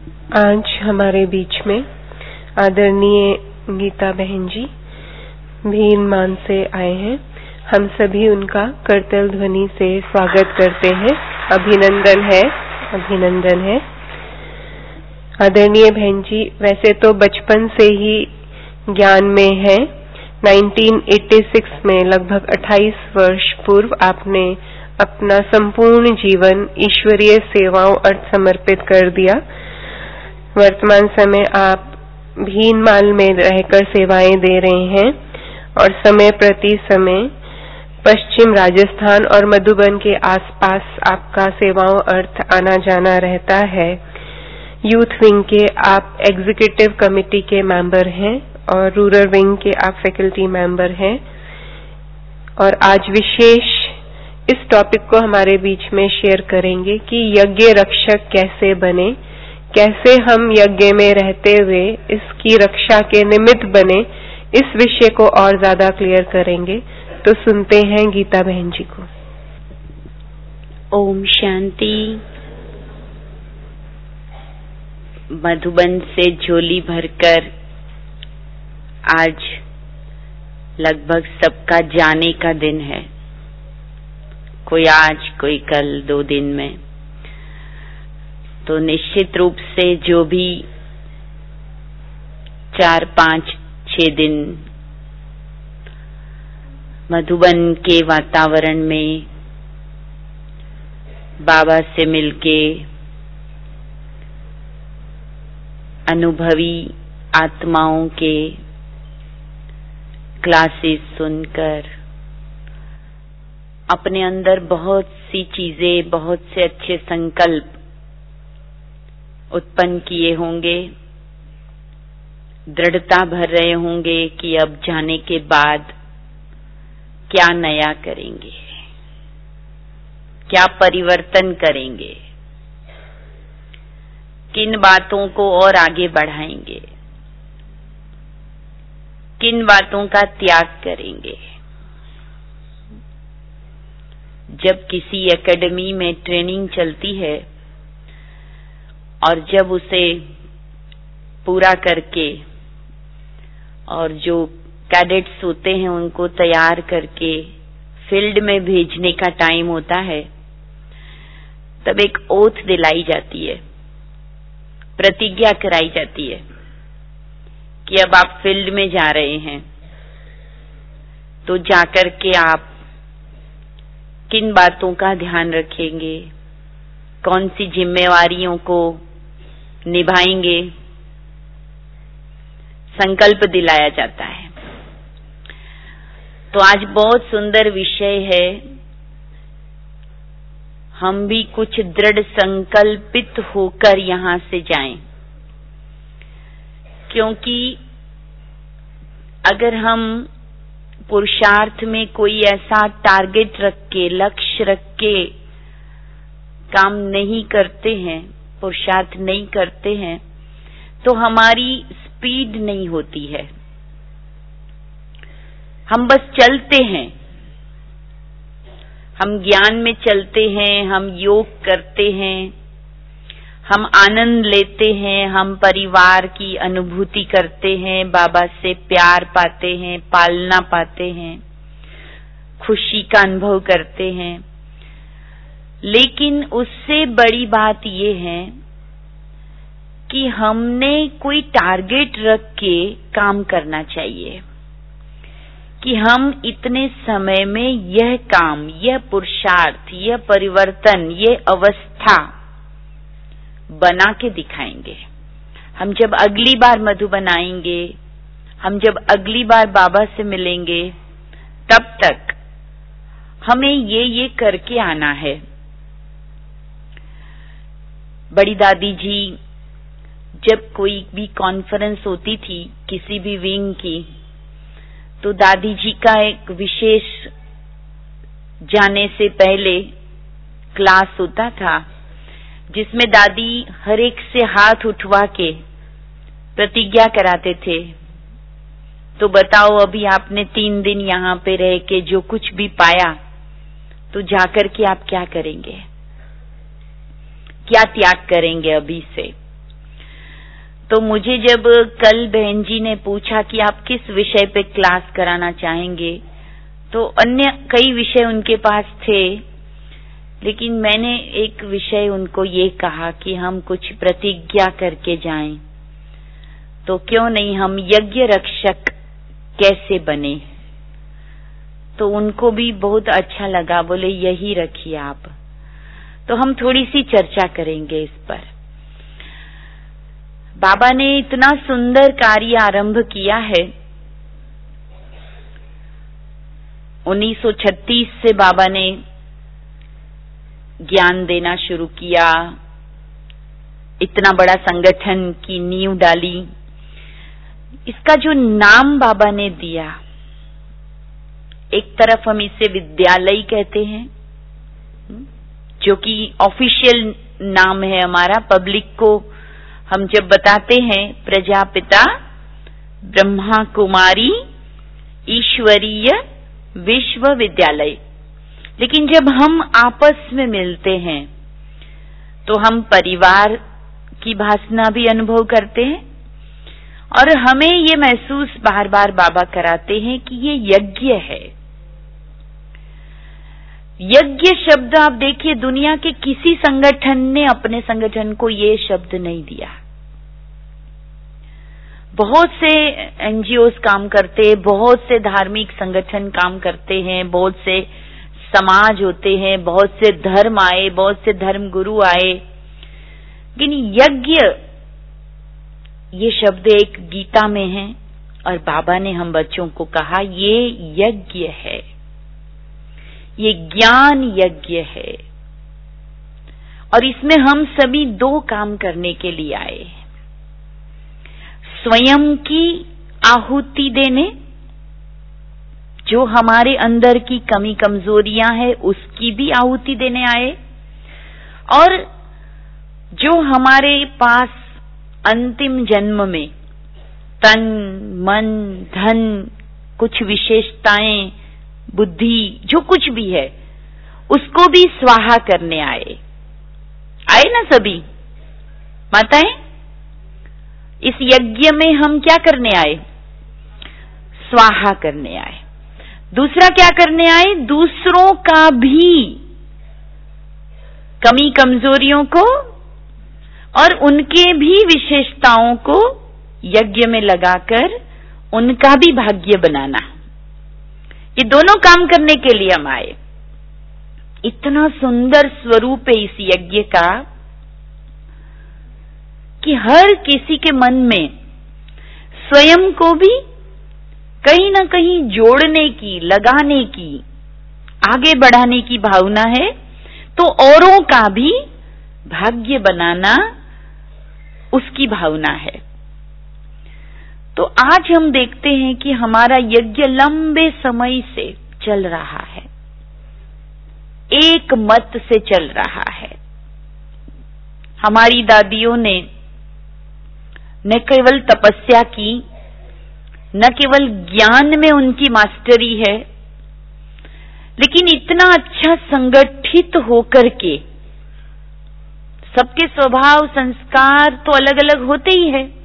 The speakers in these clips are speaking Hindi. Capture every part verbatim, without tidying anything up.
आज हमारे बीच में आदरणीय गीता बहन जी भीनमाल से आए हैं। हम सभी उनका करतल ध्वनि से स्वागत करते हैं। अभिनंदन है, अभिनंदन है। आदरणीय बहन जी वैसे तो बचपन से ही ज्ञान में है। उन्नीस सौ छियासी में लगभग अट्ठाईस वर्ष पूर्व आपने अपना संपूर्ण जीवन ईश्वरीय सेवाओं अर्थ समर्पित कर दिया। वर्तमान समय आप भीनमाल में रहकर सेवाएं दे रहे हैं और समय प्रति समय पश्चिम राजस्थान और मधुबन के आसपास आपका सेवाओं अर्थ आना जाना रहता है। यूथ विंग के आप एग्जीक्यूटिव कमेटी के मेंबर हैं और रूरल विंग के आप फैकल्टी मेंबर हैं और आज विशेष इस टॉपिक को हमारे बीच में शेयर करेंगे कि यज्ञ रक्षक कैसे बने, कैसे हम यज्ञ में रहते हुए इसकी रक्षा के निमित्त बने। इस विषय को और ज्यादा क्लियर करेंगे, तो सुनते हैं गीता बहन जी को। ओम शांति। मधुबन से झोली भरकर आज लगभग सबका जाने का दिन है, कोई आज कोई कल, दो दिन में। तो निश्चित रूप से जो भी चार पांच छह दिन मधुबन के वातावरण में बाबा से मिलके अनुभवी आत्माओं के क्लासेस सुनकर अपने अंदर बहुत सी चीजें, बहुत से अच्छे संकल्प उत्पन्न किए होंगे, दृढ़ता भर रहे होंगे कि अब जाने के बाद क्या नया करेंगे, क्या परिवर्तन करेंगे, किन बातों को और आगे बढ़ाएंगे, किन बातों का त्याग करेंगे। जब किसी एकेडमी में ट्रेनिंग चलती है और जब उसे पूरा करके और जो कैडेट्स होते हैं उनको तैयार करके फील्ड में भेजने का टाइम होता है, तब एक ओथ दिलाई जाती है, प्रतिज्ञा कराई जाती है कि अब आप फील्ड में जा रहे हैं तो जाकर के आप किन बातों का ध्यान रखेंगे, कौन सी जिम्मेवारियों को निभाएंगे, संकल्प दिलाया जाता है। तो आज बहुत सुंदर विषय है। हम भी कुछ दृढ़ संकल्पित होकर यहां से जाएं, क्योंकि अगर हम पुरुषार्थ में कोई ऐसा टारगेट रख के, लक्ष्य रख के काम नहीं करते हैं, पुरुषार्थ नहीं करते हैं, तो हमारी स्पीड नहीं होती है। हम बस चलते हैं, हम ज्ञान में चलते हैं, हम योग करते हैं, हम आनंद लेते हैं, हम परिवार की अनुभूति करते हैं, बाबा से प्यार पाते हैं, पालना पाते हैं, खुशी का अनुभव करते हैं। लेकिन उससे बड़ी बात ये है कि हमने कोई टारगेट रख के काम करना चाहिए कि हम इतने समय में यह काम, यह पुरुषार्थ, यह परिवर्तन, यह अवस्था बना के दिखाएंगे। हम जब अगली बार मधुबन आएंगे, हम जब अगली बार बाबा से मिलेंगे, तब तक हमें ये ये करके आना है। बड़ी दादी जी जब कोई भी कॉन्फ्रेंस होती थी किसी भी विंग की, तो दादी जी का एक विशेष जाने से पहले क्लास होता था जिसमें दादी हर एक से हाथ उठवा के प्रतिज्ञा कराते थे। तो बताओ अभी आपने तीन दिन यहाँ पे रह के जो कुछ भी पाया, तो जाकर के आप क्या करेंगे, क्या त्याग करेंगे अभी से। तो मुझे जब कल बहन जी ने पूछा कि आप किस विषय पे क्लास कराना चाहेंगे, तो अन्य कई विषय उनके पास थे, लेकिन मैंने एक विषय उनको ये कहा कि हम कुछ प्रतिज्ञा करके जाएं, तो क्यों नहीं हम यज्ञ रक्षक कैसे बने। तो उनको भी बहुत अच्छा लगा, बोले यही रखिए आप। तो हम थोड़ी सी चर्चा करेंगे इस पर। बाबा ने इतना सुंदर कार्य आरंभ किया है। उन्नीस सौ छत्तीस से बाबा ने ज्ञान देना शुरू किया, इतना बड़ा संगठन की नींव डाली। इसका जो नाम बाबा ने दिया, एक तरफ हम इसे विद्यालय कहते हैं, जो कि ऑफिशियल नाम है हमारा। पब्लिक को हम जब बताते हैं प्रजापिता ब्रह्मा कुमारी ईश्वरीय विश्वविद्यालय, लेकिन जब हम आपस में मिलते हैं तो हम परिवार की भावना भी अनुभव करते हैं, और हमें ये महसूस बार बार बाबा कराते हैं कि ये यज्ञ है। यज्ञ शब्द आप देखिए, दुनिया के किसी संगठन ने अपने संगठन को ये शब्द नहीं दिया। बहुत से एनजीओस काम करते हैं, बहुत से धार्मिक संगठन काम करते हैं, बहुत से समाज होते हैं, बहुत से धर्म आए, बहुत से धर्म गुरु आए, लेकिन यज्ञ ये शब्द एक गीता में है, और बाबा ने हम बच्चों को कहा ये यज्ञ है, ये ज्ञान यज्ञ है। और इसमें हम सभी दो काम करने के लिए आए, स्वयं की आहुति देने, जो हमारे अंदर की कमी कमजोरियां हैं उसकी भी आहुति देने आए, और जो हमारे पास अंतिम जन्म में तन मन धन कुछ विशेषताएं बुद्धि जो कुछ भी है उसको भी स्वाहा करने आए। आए ना सभी माताएं? इस यज्ञ में हम क्या करने आए? स्वाहा करने आए। दूसरा क्या करने आए? दूसरों का भी कमी कमजोरियों को और उनके भी विशेषताओं को यज्ञ में लगाकर उनका भी भाग्य बनाना। ये दोनों काम करने के लिए हम आए। इतना सुंदर स्वरूप है इस यज्ञ का कि हर किसी के मन में स्वयं को भी कहीं ना कहीं जोड़ने की, लगाने की, आगे बढ़ाने की भावना है, तो औरों का भी भाग्य बनाना उसकी भावना है। तो आज हम देखते हैं कि हमारा यज्ञ लंबे समय से चल रहा है, एक मत से चल रहा है। हमारी दादियों ने न केवल तपस्या की, न केवल ज्ञान में उनकी मास्टरी है, लेकिन इतना अच्छा संगठित होकर के, सबके स्वभाव संस्कार तो अलग अलग होते ही है,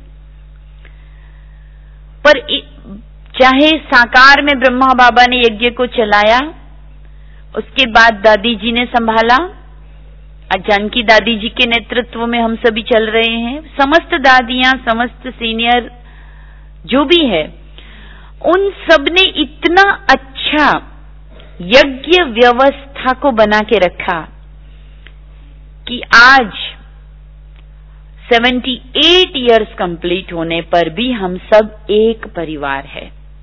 पर चाहे साकार में ब्रह्मा बाबा ने यज्ञ को चलाया, उसके बाद दादी जी ने संभाला, आज जानकी दादी जी के नेतृत्व में हम सभी चल रहे हैं। समस्त दादियां, समस्त सीनियर जो भी है, उन सब ने इतना अच्छा यज्ञ व्यवस्था को बना के रखा कि आज अठहत्तर इयर्स कंप्लीट होने पर भी हम सब एक परिवार है,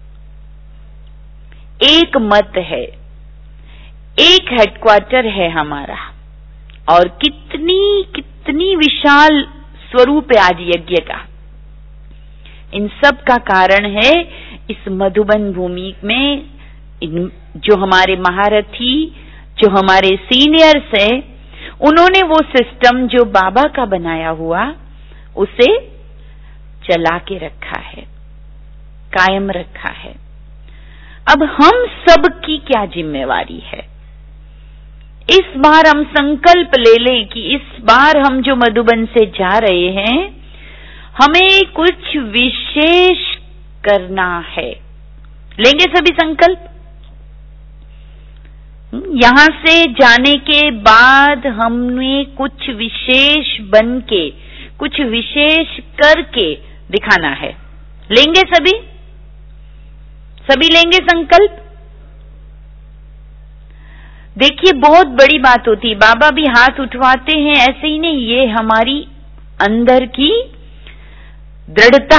एक मत है, एक हेडक्वार्टर है हमारा। और कितनी कितनी विशाल स्वरूप है आज यज्ञ का। इन सब का कारण है इस मधुबन भूमि में इन जो हमारे महारथी, जो हमारे सीनियर्स हैं, उन्होंने वो सिस्टम जो बाबा का बनाया हुआ उसे चला के रखा है, कायम रखा है। अब हम सब की क्या जिम्मेवारी है? इस बार हम संकल्प ले लें कि इस बार हम जो मधुबन से जा रहे हैं, हमें कुछ विशेष करना है। लेंगे सभी संकल्प? यहां से जाने के बाद हमें कुछ विशेष बन के, कुछ विशेष करके दिखाना है। लेंगे सभी? सभी लेंगे संकल्प? देखिए, बहुत बड़ी बात होती है। बाबा भी हाथ उठवाते हैं ऐसे ही नहीं, ये हमारी अंदर की दृढ़ता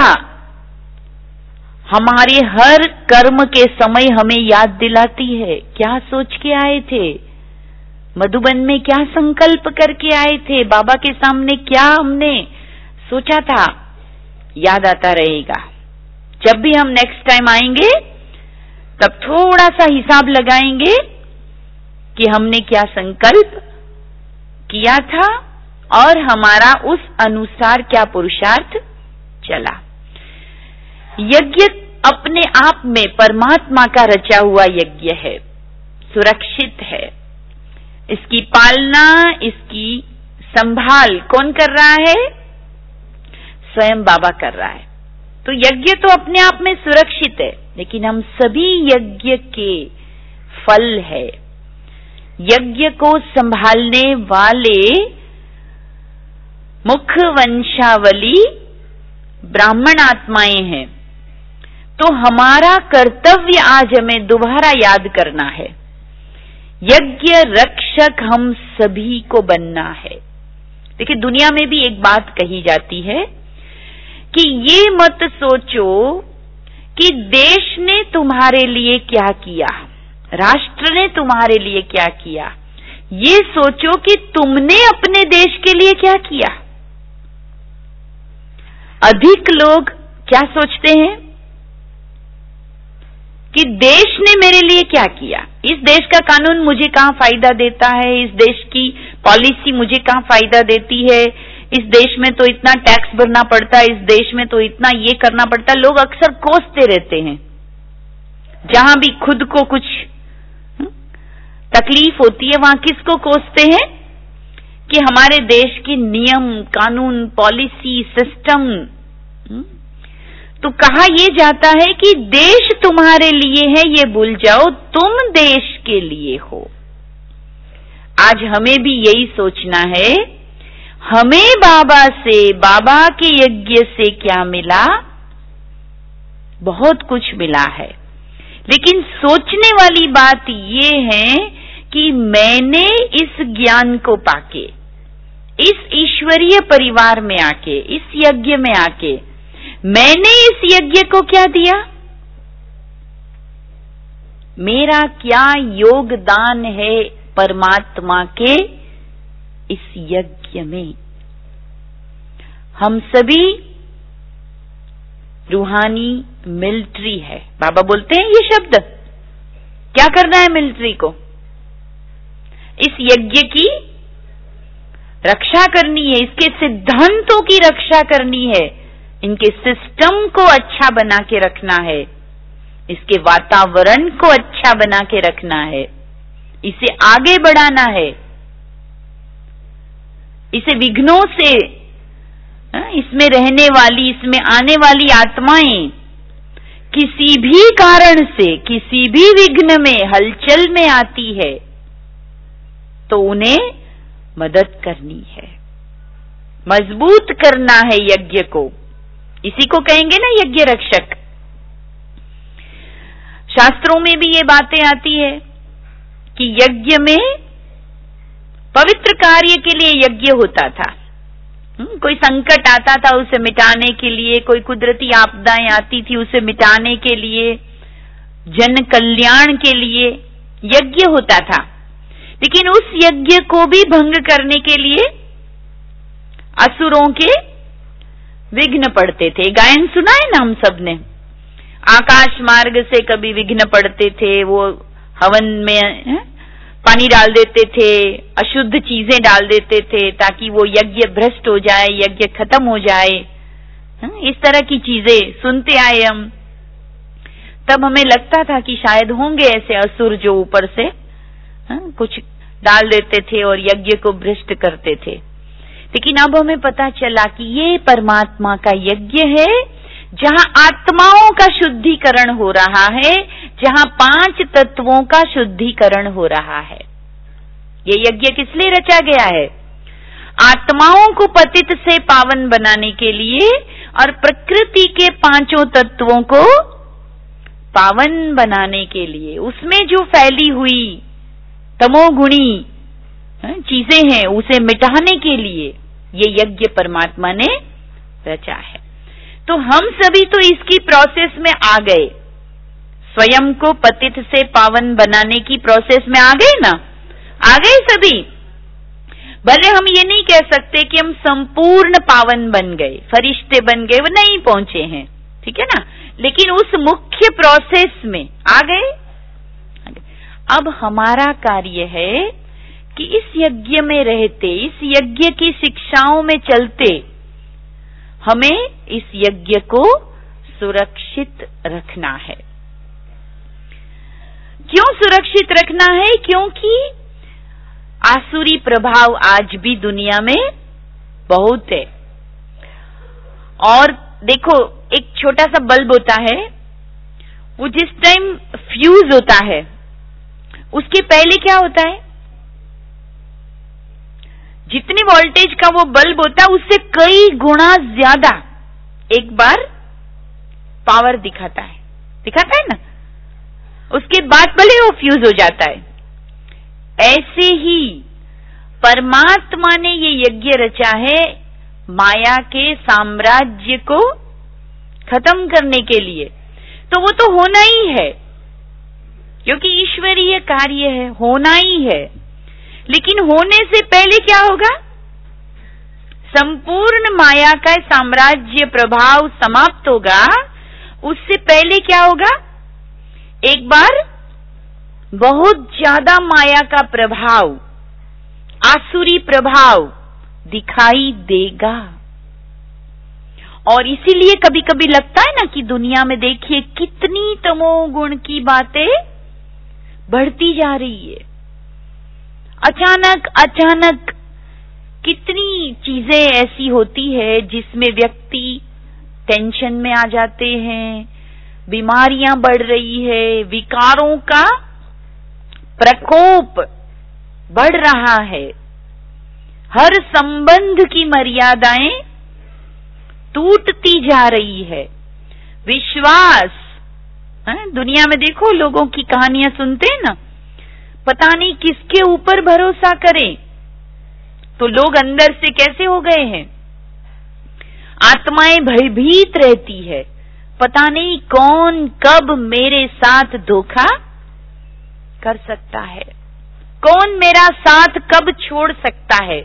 हमारे हर कर्म के समय हमें याद दिलाती है। क्या सोच के आए थे मधुबन में, क्या संकल्प करके आए थे, बाबा के सामने क्या हमने सोचा था, याद आता रहेगा। जब भी हम नेक्स्ट टाइम आएंगे तब थोड़ा सा हिसाब लगाएंगे कि हमने क्या संकल्प किया था और हमारा उस अनुसार क्या पुरुषार्थ चला। यज्ञ अपने आप में परमात्मा का रचा हुआ यज्ञ है, सुरक्षित है। इसकी पालना, इसकी संभाल कौन कर रहा है? स्वयं बाबा कर रहा है। तो यज्ञ तो अपने आप में सुरक्षित है, लेकिन हम सभी यज्ञ के फल है। यज्ञ को संभालने वाले मुख्य वंशावली ब्राह्मण आत्माएं हैं। तो हमारा कर्तव्य आज हमें दोबारा याद करना है, यज्ञ रक्षक हम सभी को बनना है। देखिए, दुनिया में भी एक बात कही जाती है कि ये मत सोचो कि देश ने तुम्हारे लिए क्या किया, राष्ट्र ने तुम्हारे लिए क्या किया, ये सोचो कि तुमने अपने देश के लिए क्या किया। अधिक लोग क्या सोचते हैं कि देश ने मेरे लिए क्या किया, इस देश का कानून मुझे कहां फायदा देता है, इस देश की पॉलिसी मुझे कहां फायदा देती है, इस देश में तो इतना टैक्स भरना पड़ता है, इस देश में तो इतना ये करना पड़ता है। लोग अक्सर कोसते रहते हैं। जहां भी खुद को कुछ तकलीफ होती है वहां किसको कोसते हैं कि हमारे देश के नियम, कानून, पॉलिसी, सिस्टम। तो कहा यह जाता है कि देश तुम्हारे लिए है, ये भूल जाओ, तुम देश के लिए हो। आज हमें भी यही सोचना है, हमें बाबा से, बाबा के यज्ञ से क्या मिला? बहुत कुछ मिला है, लेकिन सोचने वाली बात ये है कि मैंने इस ज्ञान को पाके, इस ईश्वरीय परिवार में आके, इस यज्ञ में आके, मैंने इस यज्ञ को क्या दिया? मेरा क्या योगदान है परमात्मा के इस यज्ञ में? हम सभी रूहानी मिलिट्री है। बाबा बोलते हैं ये शब्द, क्या करना है मिलिट्री को? इस यज्ञ की रक्षा करनी है, इसके सिद्धांतों की रक्षा करनी है, इनके सिस्टम को अच्छा बना के रखना है, इसके वातावरण को अच्छा बना के रखना है, इसे आगे बढ़ाना है, इसे विघ्नों से, इसमें रहने वाली, इसमें आने वाली आत्माएं किसी भी कारण से, किसी भी विघ्न में, हलचल में आती है तो उन्हें मदद करनी है, मजबूत करना है यज्ञ को। इसी को कहेंगे ना यज्ञ रक्षक। शास्त्रों में भी ये बातें आती है कि यज्ञ में पवित्र कार्य के लिए यज्ञ होता था। कोई संकट आता था उसे मिटाने के लिए, कोई कुदरती आपदाएं आती थी उसे मिटाने के लिए, जन कल्याण के लिए यज्ञ होता था। लेकिन उस यज्ञ को भी भंग करने के लिए असुरों के विघ्न पड़ते थे। गायन सुना है ना हम सब ने, आकाश मार्ग से कभी विघ्न पड़ते थे, वो हवन में है? पानी डाल देते थे, अशुद्ध चीजें डाल देते थे ताकि वो यज्ञ भ्रष्ट हो जाए, यज्ञ खत्म हो जाए। इस तरह की चीजें सुनते आए हम। तब हमें लगता था कि शायद होंगे ऐसे असुर जो ऊपर से हा? कुछ डाल देते थे और यज्ञ को भ्रष्ट करते थे। लेकिन अब हमें पता चला कि ये परमात्मा का यज्ञ है, जहाँ आत्माओं का शुद्धिकरण हो रहा है, जहाँ पांच तत्वों का शुद्धिकरण हो रहा है। ये यज्ञ किस लिए रचा गया है? आत्माओं को पतित से पावन बनाने के लिए और प्रकृति के पांचों तत्वों को पावन बनाने के लिए। उसमें जो फैली हुई तमोगुणी चीजें हैं उसे मिटाने के लिए ये यज्ञ परमात्मा ने रचा है। तो हम सभी तो इसकी प्रोसेस में आ गए, स्वयं को पतित से पावन बनाने की प्रोसेस में आ गए ना, आ गए सभी। भले हम ये नहीं कह सकते कि हम संपूर्ण पावन बन गए, फरिश्ते बन गए, वो नहीं पहुंचे हैं, ठीक है ना, लेकिन उस मुख्य प्रोसेस में आ गए। अब हमारा कार्य है कि इस यज्ञ में रहते, इस यज्ञ की शिक्षाओं में चलते, हमें इस यज्ञ को सुरक्षित रखना है। क्यों सुरक्षित रखना है? क्योंकि आसुरी प्रभाव आज भी दुनिया में बहुत है। और देखो, एक छोटा सा बल्ब होता है, वो जिस टाइम फ्यूज होता है उसके पहले क्या होता है? जितनी वोल्टेज का वो बल्ब होता है उससे कई गुना ज्यादा एक बार पावर दिखाता है, दिखाता है ना, उसके बाद भले वो फ्यूज हो जाता है। ऐसे ही परमात्मा ने ये यज्ञ रचा है माया के साम्राज्य को खत्म करने के लिए, तो वो तो होना ही है, क्योंकि ईश्वरीय कार्य है, होना ही है। लेकिन होने से पहले क्या होगा? संपूर्ण माया का साम्राज्य प्रभाव समाप्त होगा। उससे पहले क्या होगा? एक बार बहुत ज्यादा माया का प्रभाव, आसुरी प्रभाव दिखाई देगा। और इसीलिए कभी कभी लगता है ना कि दुनिया में देखिए कितनी तमोगुण की बातें बढ़ती जा रही है। अचानक अचानक कितनी चीजें ऐसी होती है जिसमें व्यक्ति टेंशन में आ जाते हैं, बीमारियां बढ़ रही है, विकारों का प्रकोप बढ़ रहा है, हर संबंध की मर्यादाएं टूटती जा रही है, विश्वास, है? दुनिया में देखो लोगों की कहानियां सुनते हैं ना, पता नहीं किसके ऊपर भरोसा करें, तो लोग अंदर से कैसे हो गए हैं, आत्माएं भयभीत रहती है, पता नहीं कौन कब मेरे साथ धोखा कर सकता है, कौन मेरा साथ कब छोड़ सकता है।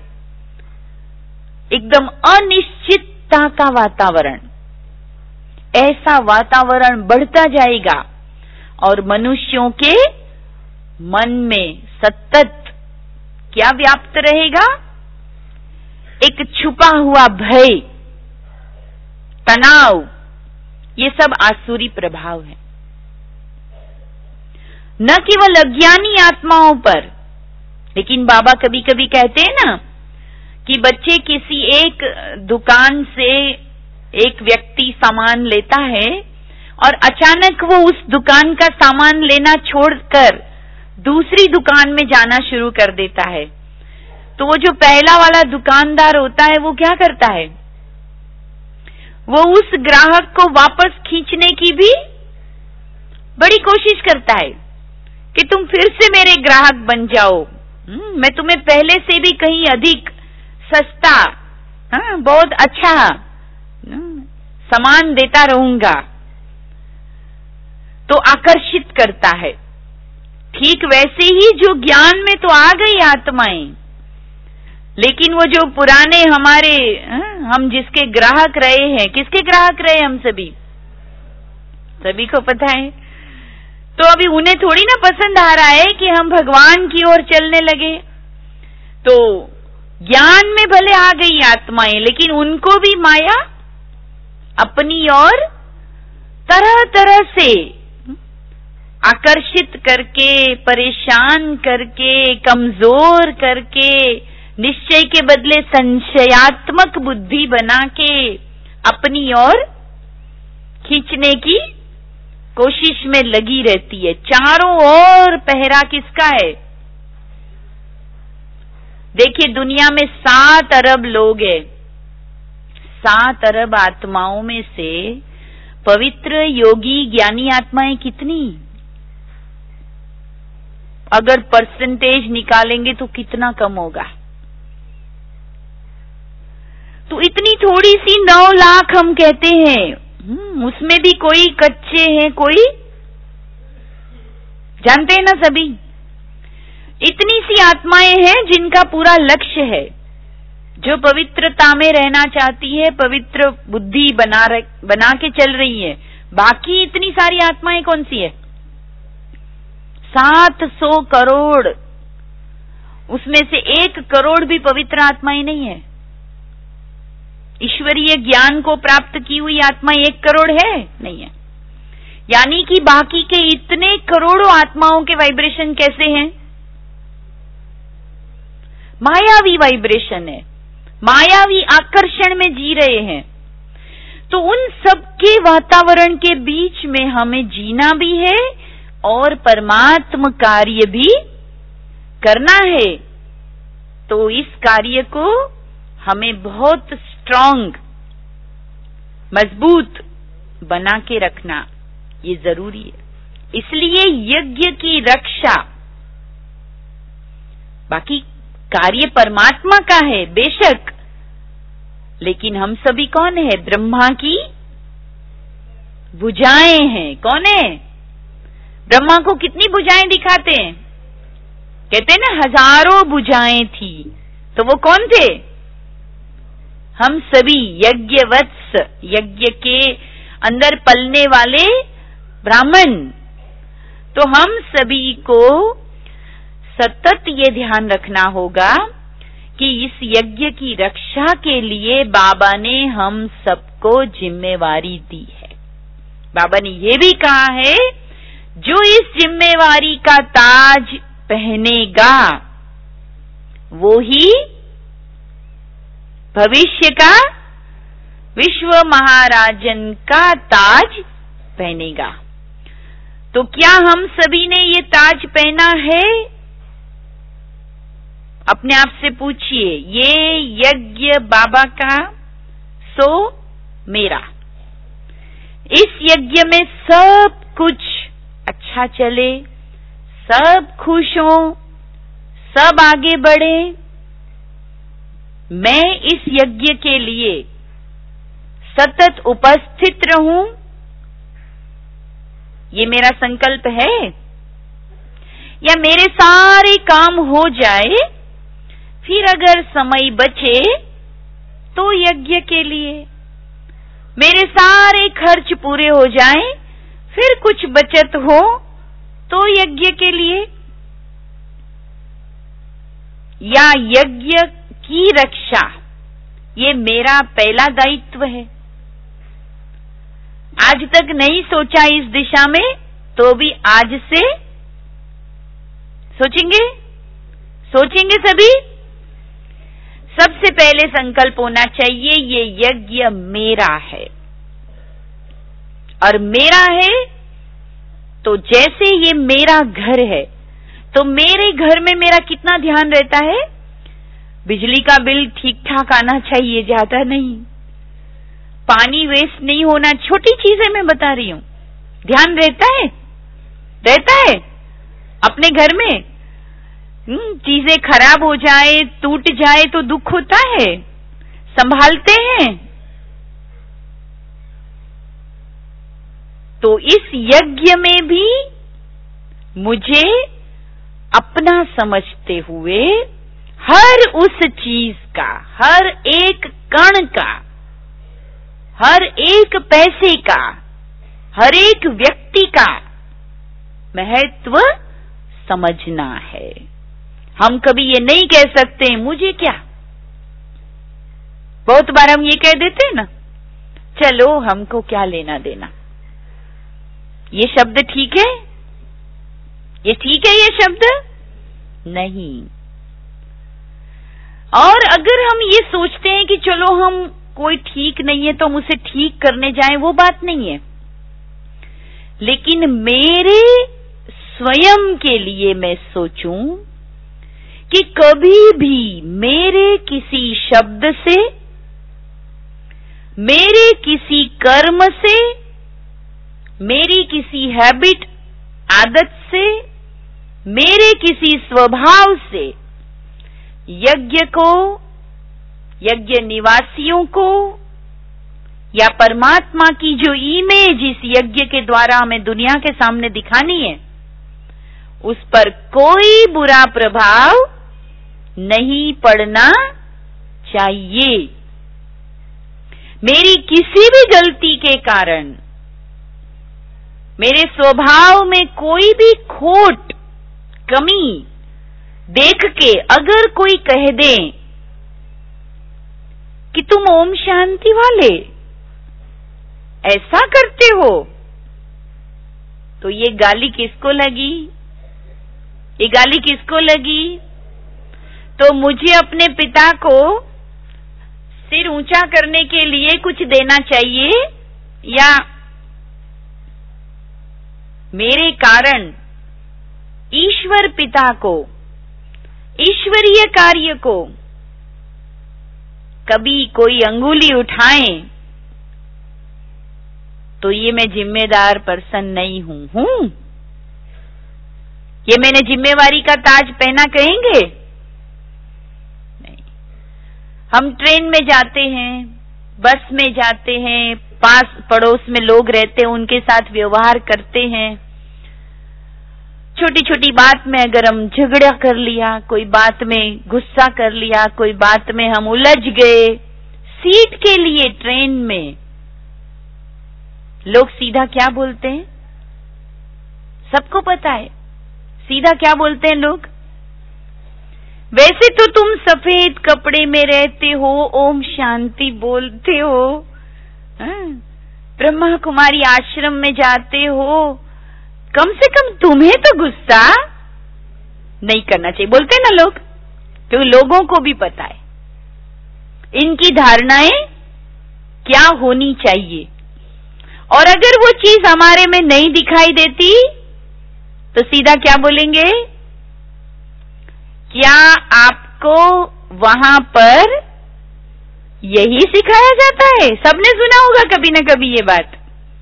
एकदम अनिश्चितता का वातावरण, ऐसा वातावरण बढ़ता जाएगा और मनुष्यों के मन में सतत क्या व्याप्त रहेगा? एक छुपा हुआ भय, तनाव, ये सब आसुरी प्रभाव है। न केवल अज्ञानी आत्माओं पर, लेकिन बाबा कभी कभी कहते हैं ना कि बच्चे किसी एक दुकान से एक व्यक्ति सामान लेता है और अचानक वो उस दुकान का सामान लेना छोड़कर दूसरी दुकान में जाना शुरू कर देता है, तो वो जो पहला वाला दुकानदार होता है वो क्या करता है? वो उस ग्राहक को वापस खींचने की भी बड़ी कोशिश करता है कि तुम फिर से मेरे ग्राहक बन जाओ, मैं तुम्हें पहले से भी कहीं अधिक सस्ता, हाँ, बहुत अच्छा सामान देता रहूंगा, तो आकर्षित करता है। ठीक वैसे ही जो ज्ञान में तो आ गई आत्माएं, लेकिन वो जो पुराने हमारे, हम जिसके ग्राहक रहे हैं, किसके ग्राहक रहे हम सभी, सभी को पता है, तो अभी उन्हें थोड़ी ना पसंद आ रहा है कि हम भगवान की ओर चलने लगे। तो ज्ञान में भले आ गई आत्माएं, लेकिन उनको भी माया अपनी ओर तरह तरह से आकर्षित करके, परेशान करके, कमजोर करके, निश्चय के बदले संशयात्मक बुद्धि बना के अपनी ओर खींचने की कोशिश में लगी रहती है। चारों ओर पहरा किसका है? देखिए, दुनिया में सात अरब लोग हैं। सात अरब आत्माओं में से पवित्र योगी ज्ञानी आत्माएं कितनी? अगर परसेंटेज निकालेंगे तो कितना कम होगा? तो इतनी थोड़ी सी नौ लाख हम कहते हैं, उसमें भी कोई कच्चे हैं, कोई जानते हैं ना सभी। इतनी सी आत्माएं हैं जिनका पूरा लक्ष्य है, जो पवित्रता में रहना चाहती है, पवित्र बुद्धि बना बना के चल रही है। बाकी इतनी सारी आत्माएं कौन सी है? सात सौ करोड़। उसमें से एक करोड़ भी पवित्र आत्माएं नहीं है। ईश्वरीय ज्ञान को प्राप्त की हुई आत्मा एक करोड़ है? नहीं है। यानी कि बाकी के इतने करोड़ों आत्माओं के वाइब्रेशन कैसे हैं? मायावी वाइब्रेशन है, मायावी आकर्षण में जी रहे हैं। तो उन सबके वातावरण के बीच में हमें जीना भी है और परमात्म कार्य भी करना है। तो इस कार्य को हमें बहुत स्ट्रांग, मजबूत बना के रखना ये जरूरी है। इसलिए यज्ञ की रक्षा, बाकी कार्य परमात्मा का है बेशक, लेकिन हम सभी कौन है? ब्रह्मा की भुजाएं हैं। कौन है? ब्रह्मा को कितनी भुजाएं दिखाते हैं? कहते हैं ना हजारों भुजाएं थी। तो वो कौन थे? हम सभी यज्ञवत्स, यज्ञ के अंदर पलने वाले ब्राह्मण। तो हम सभी को सतत ये ध्यान रखना होगा कि इस यज्ञ की रक्षा के लिए बाबा ने हम सबको जिम्मेवारी दी है। बाबा ने ये भी कहा है, जो इस जिम्मेवारी का ताज पहनेगा वो ही भविष्य का विश्व महाराजन का ताज पहनेगा। तो क्या हम सभी ने ये ताज पहना है? अपने आप से पूछिए। ये यज्ञ बाबा का, सो मेरा। इस यज्ञ में सब कुछ अच्छा चले, सब खुश हों, सब आगे बढ़े। मैं इस यज्ञ के लिए सतत उपस्थित रहूं, ये मेरा संकल्प है। या मेरे सारे काम हो जाए, फिर अगर समय बचे तो यज्ञ के लिए, मेरे सारे खर्च पूरे हो जाएं, फिर कुछ बचत हो तो यज्ञ के लिए। या यज्ञ की रक्षा, ये मेरा पहला दायित्व है। आज तक नहीं सोचा इस दिशा में, तो भी आज से सोचेंगे सोचेंगे सभी। सबसे पहले संकल्प होना चाहिए, ये यज्ञ मेरा है। और मेरा है तो जैसे ये मेरा घर है, तो मेरे घर में मेरा कितना ध्यान रहता है? बिजली का बिल ठीक ठाक आना चाहिए, ज्यादा नहीं। पानी वेस्ट नहीं होना, छोटी चीजें मैं बता रही हूं। ध्यान रहता है? रहता है अपने घर में? चीजें खराब हो जाए, टूट जाए तो दुख होता है, संभालते हैं। तो इस यज्ञ में भी मुझे अपना समझते हुए हर उस चीज का, हर एक कण का, हर एक पैसे का, हर एक व्यक्ति का महत्व समझना है। हम कभी ये नहीं कह सकते मुझे क्या। बहुत बार हम ये कह देते हैं ना, चलो हमको क्या लेना देना। ये शब्द ठीक है? ये ठीक है ये शब्द? नहीं। और अगर हम ये सोचते हैं कि चलो हम कोई ठीक नहीं है तो हम उसे ठीक करने जाएं, वो बात नहीं है। लेकिन मेरे स्वयं के लिए मैं सोचूं कि कभी भी मेरे किसी शब्द से, मेरे किसी कर्म से, मेरी किसी हैबिट, आदत से, मेरे किसी स्वभाव से यज्ञ को, यज्ञ निवासियों को या परमात्मा की जो इमेज इस यज्ञ के द्वारा हमें दुनिया के सामने दिखानी है, उस पर कोई बुरा प्रभाव नहीं पड़ना चाहिए। मेरी किसी भी गलती के कारण मेरे स्वभाव में कोई भी खोट, कमी देख के अगर कोई कह दे कि तुम ओम शांति वाले ऐसा करते हो, तो ये गाली किसको लगी? ये गाली किसको लगी? तो मुझे अपने पिता को सिर ऊंचा करने के लिए कुछ देना चाहिए, या मेरे कारण ईश्वर पिता को, ईश्वरीय कार्य को कभी कोई अंगुली उठाए तो ये मैं जिम्मेदार पर्सन नहीं हूं हूं ये मैंने जिम्मेवारी का ताज पहना कहेंगे? नहीं। हम ट्रेन में जाते हैं, बस में जाते हैं, पास पड़ोस में लोग रहते हैं, उनके साथ व्यवहार करते हैं। छोटी छोटी बात में अगर हम झगड़ा कर लिया, कोई बात में गुस्सा कर लिया, कोई बात में हम उलझ गए, सीट के लिए ट्रेन में लोग सीधा क्या बोलते हैं? सबको पता है सीधा क्या बोलते हैं लोग? वैसे तो तुम सफेद कपड़े में रहते हो, ओम शांति बोलते हो, ब्रह्मा कुमारी आश्रम में जाते हो, कम से कम तुम्हें तो गुस्सा नहीं करना चाहिए, बोलते हैं ना लोग, क्योंकि लोगों को भी पता है इनकी धारणाएं क्या होनी चाहिए। और अगर वो चीज हमारे में नहीं दिखाई देती तो सीधा क्या बोलेंगे? क्या आपको वहां पर यही सिखाया जाता है? सबने सुना होगा कभी न कभी ये बात।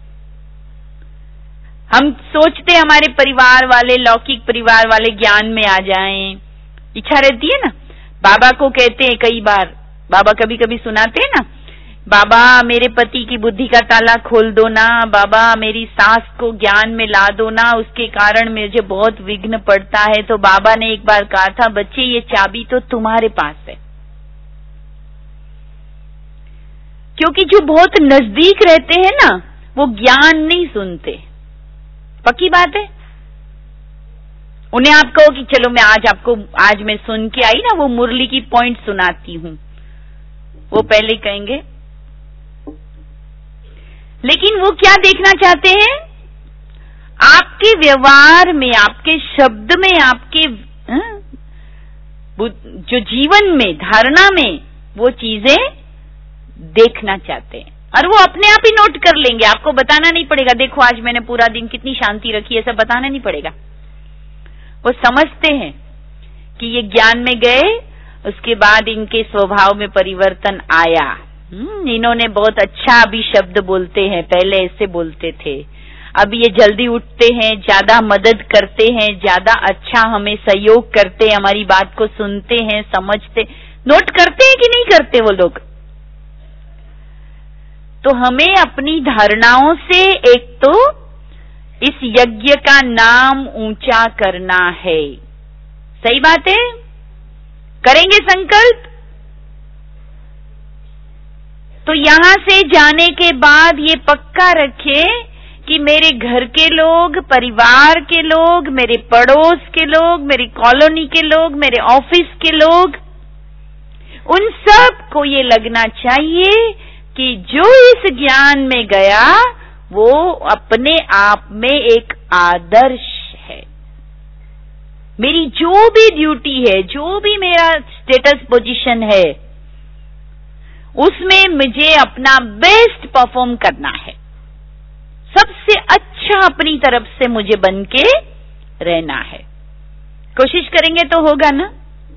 हम सोचते हमारे परिवार वाले, लौकिक परिवार वाले ज्ञान में आ जाएं, इच्छा रहती है ना। बाबा को कहते हैं कई बार, बाबा कभी कभी सुनाते हैं ना, बाबा मेरे पति की बुद्धि का ताला खोल दो ना, बाबा मेरी सास को ज्ञान में ला दो ना, उसके कारण मुझे बहुत विघ्न पड़ता है। तो बाबा ने एक बार कहा था, बच्चे ये चाबी तो तुम्हारे पास है। क्योंकि जो बहुत नजदीक रहते हैं ना, वो ज्ञान नहीं सुनते, पक्की बात है। उन्हें आप कहो कि चलो मैं आज आपको, आज मैं सुन के आई ना वो मुरली की पॉइंट सुनाती हूं, वो पहले कहेंगे। लेकिन वो क्या देखना चाहते हैं? आपके व्यवहार में, आपके शब्द में, आपके जो जीवन में, धारणा में वो चीजें देखना चाहते हैं। और वो अपने आप ही नोट कर लेंगे, आपको बताना नहीं पड़ेगा, देखो आज मैंने पूरा दिन कितनी शांति रखी, ऐसा बताना नहीं पड़ेगा। वो समझते हैं कि ये ज्ञान में गए, उसके बाद इनके स्वभाव में परिवर्तन आया। इन्होंने बहुत अच्छा अभी शब्द बोलते हैं, पहले ऐसे बोलते थे, अब ये जल्दी उठते हैं, ज्यादा मदद करते हैं, ज्यादा अच्छा हमें सहयोग करते हैं, हमारी बात को सुनते हैं, समझते। नोट करते हैं कि नहीं करते वो लोग? तो हमें अपनी धारणाओं से एक तो इस यज्ञ का नाम ऊंचा करना है। सही बात है? करेंगे संकल्प? तो यहां से जाने के बाद ये पक्का रखे कि मेरे घर के लोग, परिवार के लोग, मेरे पड़ोस के लोग, मेरी कॉलोनी के लोग, मेरे ऑफिस के लोग, उन सब को ये लगना चाहिए कि जो इस ज्ञान में गया वो अपने आप में एक आदर्श है। मेरी जो भी ड्यूटी है, जो भी मेरा स्टेटस पोजीशन है, उसमें मुझे अपना बेस्ट परफॉर्म करना है। सबसे अच्छा अपनी तरफ से मुझे बन के रहना है। कोशिश करेंगे तो होगा ना।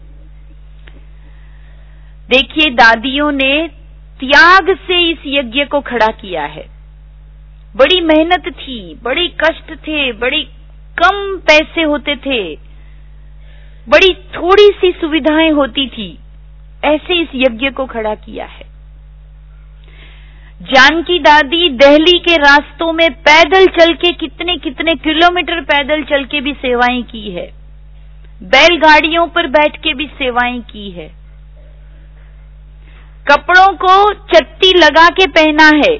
देखिए, दादियों ने त्याग से इस यज्ञ को खड़ा किया है। बड़ी मेहनत थी, बड़े कष्ट थे, बड़ी कम पैसे होते थे, बड़ी थोड़ी सी सुविधाएं होती थी, ऐसे इस यज्ञ को खड़ा किया है। जानकी दादी दिल्ली के रास्तों में पैदल चल के कितने कितने किलोमीटर पैदल चल के भी सेवाएं की है, बैलगाड़ियों पर बैठ के भी सेवाएं की है, कपड़ों को चट्टी लगा के पहना है।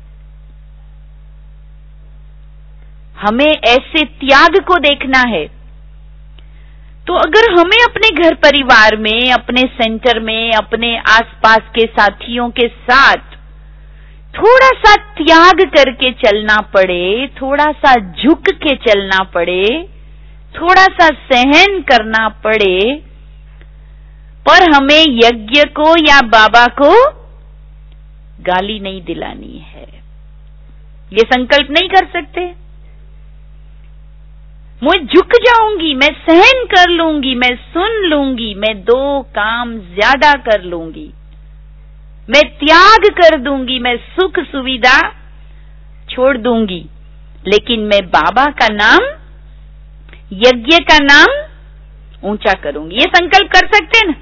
हमें ऐसे त्याग को देखना है। तो अगर हमें अपने घर परिवार में, अपने सेंटर में, अपने आसपास के साथियों के साथ थोड़ा सा त्याग करके चलना पड़े, थोड़ा सा झुक के चलना पड़े, थोड़ा सा सहन करना पड़े, पर हमें यज्ञ को या बाबा को गाली नहीं दिलानी है, ये संकल्प नहीं कर सकते। मैं झुक जाऊंगी, मैं सहन कर लूंगी, मैं सुन लूंगी, मैं दो काम ज्यादा कर लूंगी, मैं त्याग कर दूंगी, मैं सुख सुविधा छोड़ दूंगी, लेकिन मैं बाबा का नाम, यज्ञ का नाम ऊंचा करूंगी। ये संकल्प कर सकते हैं ना।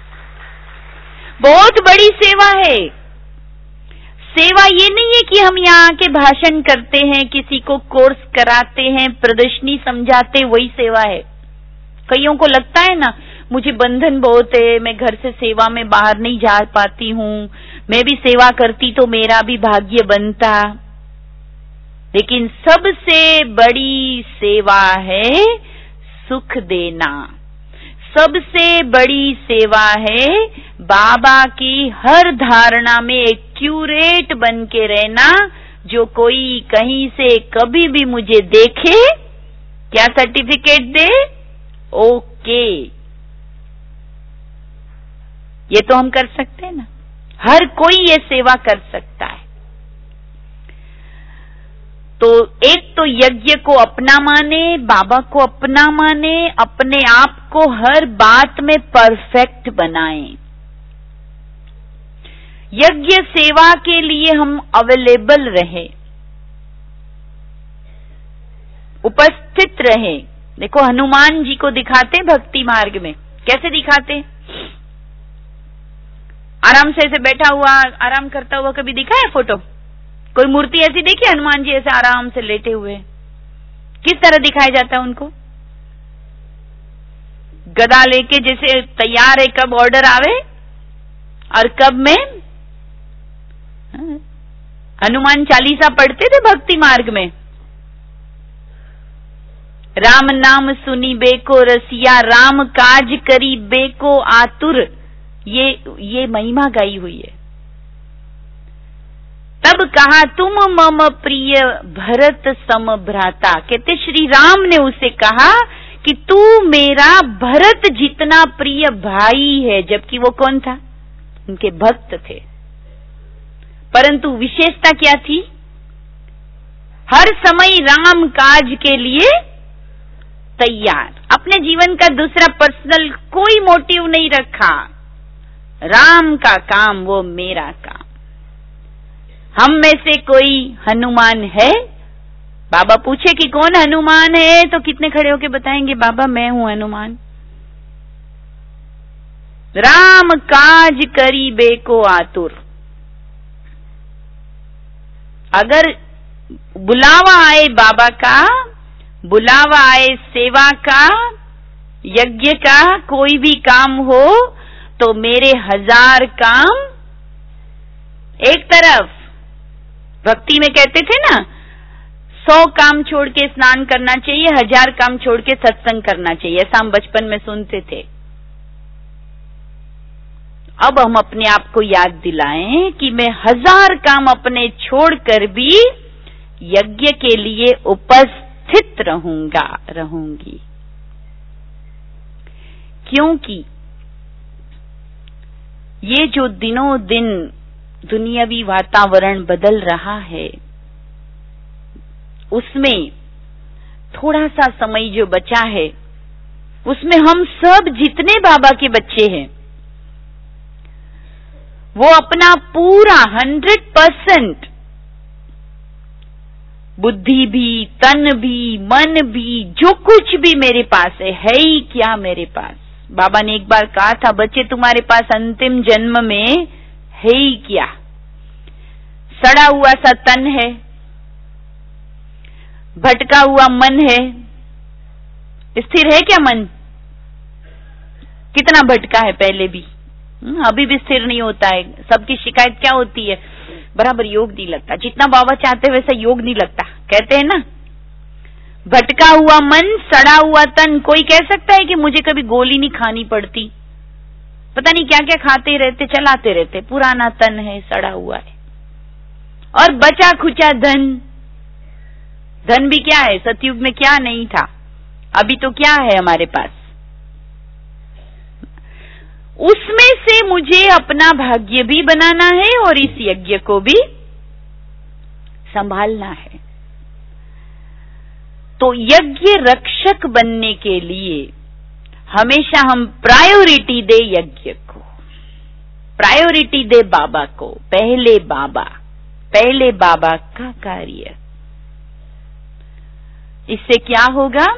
बहुत बड़ी सेवा है। सेवा ये नहीं है कि हम यहाँ आके भाषण करते हैं, किसी को कोर्स कराते हैं, प्रदर्शनी समझाते, वही सेवा है। कईयों को लगता है ना, मुझे बंधन बहुत है, मैं घर से सेवा में बाहर नहीं जा पाती हूँ, मैं भी सेवा करती तो मेरा भी भाग्य बनता। लेकिन सबसे बड़ी सेवा है सुख देना। सबसे बड़ी सेवा है बाबा की हर धारणा में एक्यूरेट बन के रहना। जो कोई कहीं से कभी भी मुझे देखे, क्या सर्टिफिकेट दे? ओके। ये तो हम कर सकते हैं ना। हर कोई ये सेवा कर सकता है। तो एक तो यज्ञ को अपना माने, बाबा को अपना माने, अपने आप को हर बात में परफेक्ट बनाएं। यज्ञ सेवा के लिए हम अवेलेबल रहे, उपस्थित रहे। देखो, हनुमान जी को दिखाते भक्ति मार्ग में, कैसे दिखाते? आराम से ऐसे बैठा हुआ, आराम करता हुआ कभी दिखा है फोटो? कोई मूर्ति ऐसी देखी हनुमान जी ऐसे आराम से लेटे हुए? किस तरह दिखाया जाता है उनको? गदा लेके जैसे तैयार है, कब ऑर्डर आवे और कब में। हनुमान चालीसा पढ़ते थे भक्ति मार्ग में। राम नाम सुनी बेको रसिया, राम काज करी बेको आतुर, ये ये महिमा गाई हुई है। तब कहा तुम मम प्रिय भरत सम भ्राता, कहते श्री राम ने उसे कहा कि तू मेरा भरत जितना प्रिय भाई है, जबकि वो कौन था? उनके भक्त थे। परंतु विशेषता क्या थी? हर समय राम काज के लिए तैयार, अपने जीवन का दूसरा पर्सनल कोई मोटिव नहीं रखा। राम का काम वो मेरा काम। हम में से कोई हनुमान है? बाबा पूछे कि कौन हनुमान है, तो कितने खड़े होके बताएंगे बाबा मैं हूं हनुमान। राम काज करी बेको आतुर। अगर बुलावा आए बाबा का, बुलावा आए सेवा का, यज्ञ का, कोई भी काम हो, तो मेरे हजार काम एक तरफ। भक्ति में कहते थे ना, सौ काम छोड़ के स्नान करना चाहिए, हजार काम छोड़ के सत्संग करना चाहिए, ऐसा हम बचपन में सुनते थे। अब हम अपने आप को याद दिलाएं कि मैं हजार काम अपने छोड़कर भी यज्ञ के लिए उपस्थित रहूंगा, रहूंगी। क्योंकि ये जो दिनों दिन दुनियावी वातावरण बदल रहा है, उसमें थोड़ा सा समय जो बचा है, उसमें हम सब जितने बाबा के बच्चे हैं, वो अपना पूरा हंड्रेड परसेंट बुद्धि भी, तन भी, मन भी, जो कुछ भी मेरे पास है, है ही क्या मेरे पास। बाबा ने एक बार कहा था, बच्चे तुम्हारे पास अंतिम जन्म में है ही क्या? सड़ा हुआ सा तन है, भटका हुआ मन है, स्थिर है क्या मन? कितना भटका है पहले भी, अभी भी स्थिर नहीं होता है। सबकी शिकायत क्या होती है? बराबर योग नहीं लगता, जितना बाबा चाहते वैसा योग नहीं लगता, कहते हैं ना। भटका हुआ मन, सड़ा हुआ तन। कोई कह सकता है कि मुझे कभी गोली नहीं खानी पड़ती? पता नहीं क्या क्या खाते रहते, चलाते रहते, पुराना तन है, सड़ा हुआ है। और बचा खुचा धन, धन भी क्या है? सतयुग में क्या नहीं था, अभी तो क्या है हमारे पास? उसमें से मुझे अपना भाग्य भी बनाना है और इस यज्ञ को भी संभालना है। तो यज्ञ रक्षक बनने के लिए हमेशा हम प्रायोरिटी दे यज्ञ को, प्रायोरिटी दे बाबा को। पहले बाबा, पहले बाबा का कार्य। इससे क्या होगा?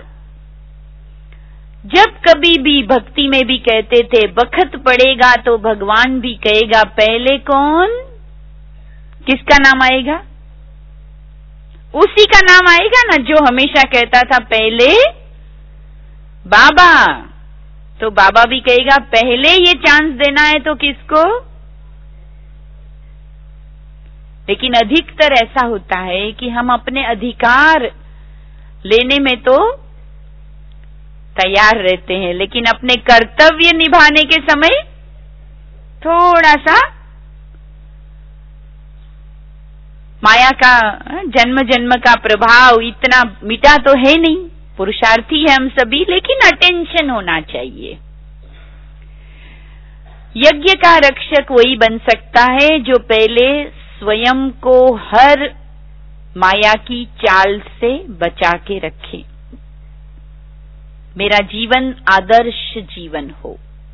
जब कभी भी भक्ति में भी कहते थे वक्त पड़ेगा तो भगवान भी कहेगा, पहले कौन? किसका नाम आएगा? उसी का नाम आएगा ना जो हमेशा कहता था पहले बाबा। तो बाबा भी कहेगा पहले ये चांस देना है तो किसको? लेकिन अधिकतर ऐसा होता है कि हम अपने अधिकार लेने में तो तैयार रहते हैं, लेकिन अपने कर्तव्य निभाने के समय थोड़ा सा माया का, जन्म जन्म का प्रभाव इतना मिटा तो है नहीं। पुरुषार्थी है हम सभी, लेकिन अटेंशन होना चाहिए। यज्ञ का रक्षक वही बन सकता है जो पहले स्वयं को हर माया की चाल से बचा के रखे। मेरा जीवन आदर्श जीवन हो।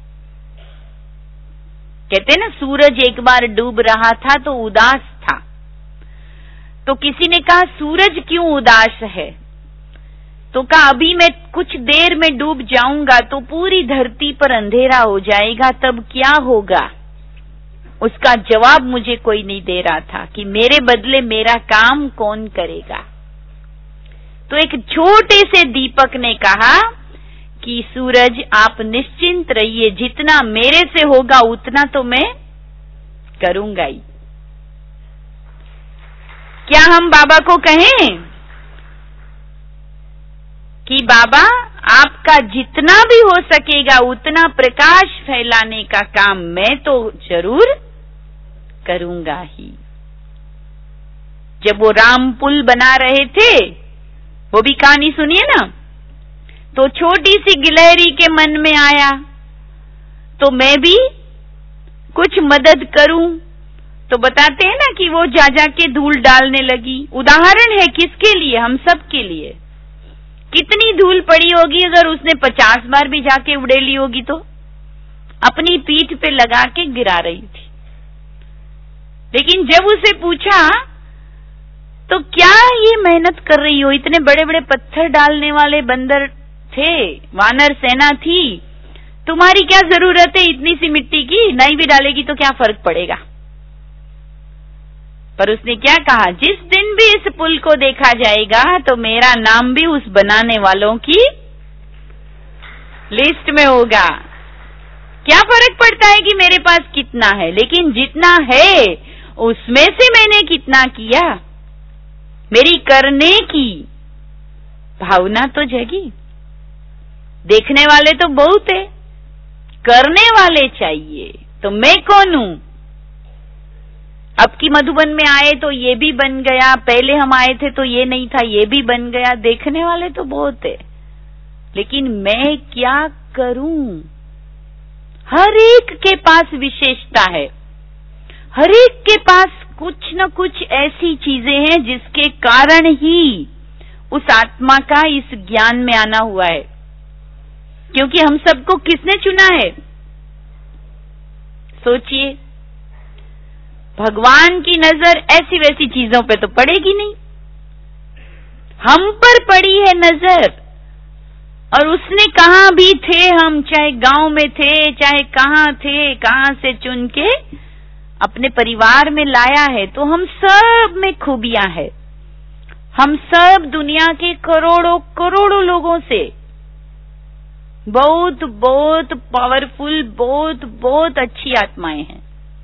कहते ना, सूरज एक बार डूब रहा था तो उदास था। तो किसी ने कहा सूरज क्यों उदास है? तो कहा अभी मैं कुछ देर में डूब जाऊंगा तो पूरी धरती पर अंधेरा हो जाएगा, तब क्या होगा? उसका जवाब मुझे कोई नहीं दे रहा था कि मेरे बदले मेरा काम कौन करेगा। तो एक छोटे से दीपक ने कहा कि सूरज आप निश्चिंत रहिए, जितना मेरे से होगा उतना तो मैं करूंगा ही। क्या हम बाबा को कहें कि बाबा आपका जितना भी हो सकेगा उतना प्रकाश फैलाने का काम मैं तो जरूर करूंगा ही। जब वो राम पुल बना रहे थे, वो भी कहानी सुनिए ना, तो छोटी सी गिलहरी के मन में आया तो मैं भी कुछ मदद करूं। तो बताते हैं ना कि वो जा जा के धूल डालने लगी। उदाहरण है किसके लिए? हम सब के लिए। कितनी धूल पड़ी होगी अगर उसने पचास बार भी जाके उड़ेली होगी तो? अपनी पीठ पे लगा के गिरा रही थी। लेकिन जब उसे पूछा तो क्या ये मेहनत कर रही हो? इतने बड़े बड़े पत्थर डालने वाले बंदर थे, वानर सेना थी, तुम्हारी क्या जरूरत है इतनी सी मिट्टी की? नहीं भी डालेगी तो क्या फर्क पड़ेगा? पर उसने क्या कहा, जिस दिन भी इस पुल को देखा जाएगा तो मेरा नाम भी उस बनाने वालों की लिस्ट में होगा। क्या फर्क पड़ता है कि मेरे पास कितना है, लेकिन जितना है उसमें से मैंने कितना किया, मेरी करने की भावना तो जगी। देखने वाले तो बहुत है, करने वाले चाहिए। तो मैं कौन हूं? अब की मधुबन में आए तो ये भी बन गया, पहले हम आए थे तो ये नहीं था, ये भी बन गया। देखने वाले तो बहुत है, लेकिन मैं क्या करूं? हर एक के पास विशेषता है, हर एक के पास कुछ न कुछ ऐसी चीजें हैं जिसके कारण ही उस आत्मा का इस ज्ञान में आना हुआ है। क्योंकि हम सबको किसने चुना है? सोचिए, भगवान की नजर ऐसी वैसी चीजों पे तो पड़ेगी नहीं, हम पर पड़ी है नजर। और उसने कहाँ भी थे हम, चाहे गांव में थे, चाहे कहाँ थे, कहाँ से चुन के अपने परिवार में लाया है। तो हम सब में खूबियां है, हम सब दुनिया के करोड़ों करोड़ों लोगों से बहुत बहुत पावरफुल, बहुत बहुत अच्छी आत्माएं हैं।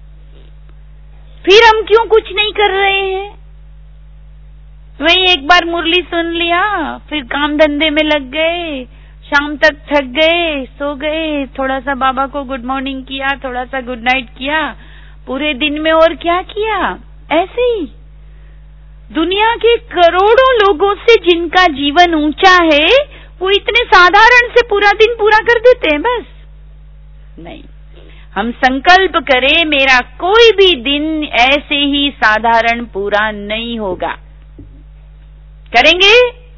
फिर हम क्यों कुछ नहीं कर रहे हैं? वही एक बार मुरली सुन लिया, फिर काम धंधे में लग गए, शाम तक थक गए, सो गए, थोड़ा सा बाबा को गुड मॉर्निंग किया, थोड़ा सा गुड नाइट किया, पूरे दिन में और क्या किया? ऐसे ही दुनिया के करोड़ों लोगों से जिनका जीवन ऊंचा है, वो इतने साधारण से पूरा दिन पूरा कर देते हैं बस। नहीं, हम संकल्प करें मेरा कोई भी दिन ऐसे ही साधारण पूरा नहीं होगा। करेंगे?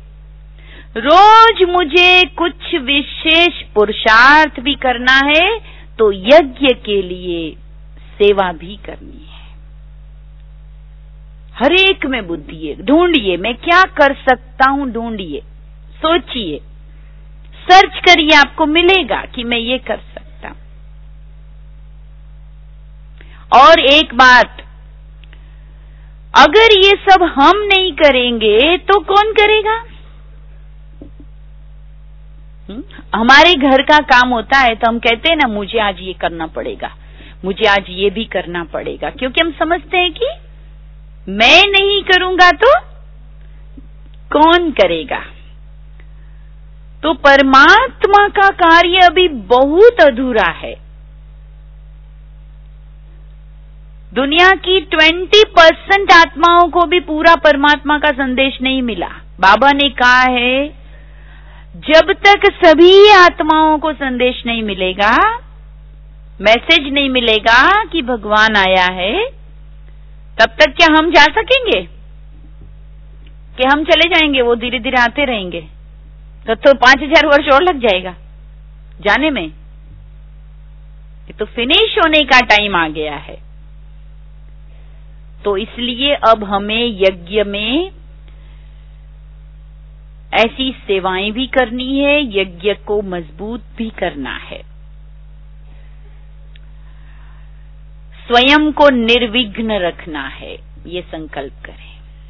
रोज मुझे कुछ विशेष पुरुषार्थ भी करना है, तो यज्ञ के लिए सेवा भी करनी है। हर एक में बुद्धि है, ढूंढिए मैं क्या कर सकता हूं, ढूंढिए, सोचिए, सर्च करिए, आपको मिलेगा कि मैं ये कर सकता हूं। और एक बात, अगर ये सब हम नहीं करेंगे तो कौन करेगा? हुँ? हमारे घर का काम होता है तो हम कहते हैं ना, मुझे आज ये करना पड़ेगा, मुझे आज ये भी करना पड़ेगा, क्योंकि हम समझते हैं कि मैं नहीं करूंगा तो कौन करेगा। तो परमात्मा का कार्य अभी बहुत अधूरा है। दुनिया की बीस परसेंट आत्माओं को भी पूरा परमात्मा का संदेश नहीं मिला। बाबा ने कहा है, जब तक सभी आत्माओं को संदेश नहीं मिलेगा, मैसेज नहीं मिलेगा कि भगवान आया है, तब तक क्या हम जा सकेंगे? कि हम चले जाएंगे, वो धीरे धीरे आते रहेंगे? तो तो पांच हजार वर्ष और लग जाएगा जाने में। ये तो फिनिश होने का टाइम आ गया है। तो इसलिए अब हमें यज्ञ में ऐसी सेवाएं भी करनी है, यज्ञ को मजबूत भी करना है, स्वयं को निर्विघ्न रखना है। ये संकल्प करें,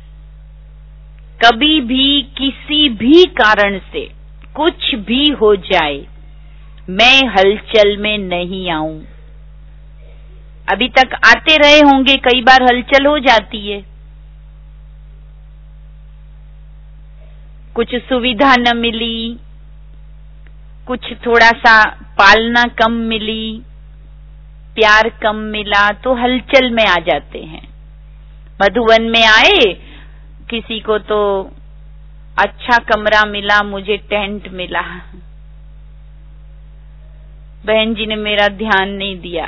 कभी भी किसी भी कारण से कुछ भी हो जाए, मैं हलचल में नहीं आऊं। अभी तक आते रहे होंगे, कई बार हलचल हो जाती है, कुछ सुविधा न मिली, कुछ थोड़ा सा पालना कम मिली, प्यार कम मिला, तो हलचल में आ जाते हैं। मधुवन में आए, किसी को तो अच्छा कमरा मिला, मुझे टेंट मिला, बहन जी ने मेरा ध्यान नहीं दिया,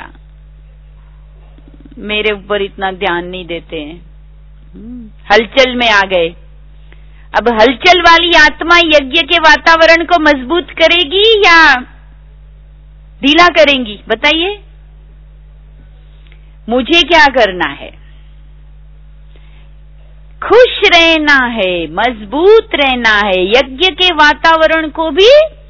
मेरे ऊपर इतना ध्यान नहीं देते हैं, हलचल में आ गए। अब हलचल वाली आत्मा यज्ञ के वातावरण को मजबूत करेगी या ढीला करेंगी? बताइए, मुझे क्या करना है? खुश रहना है, मजबूत रहना है, यज्ञ के वातावरण को भी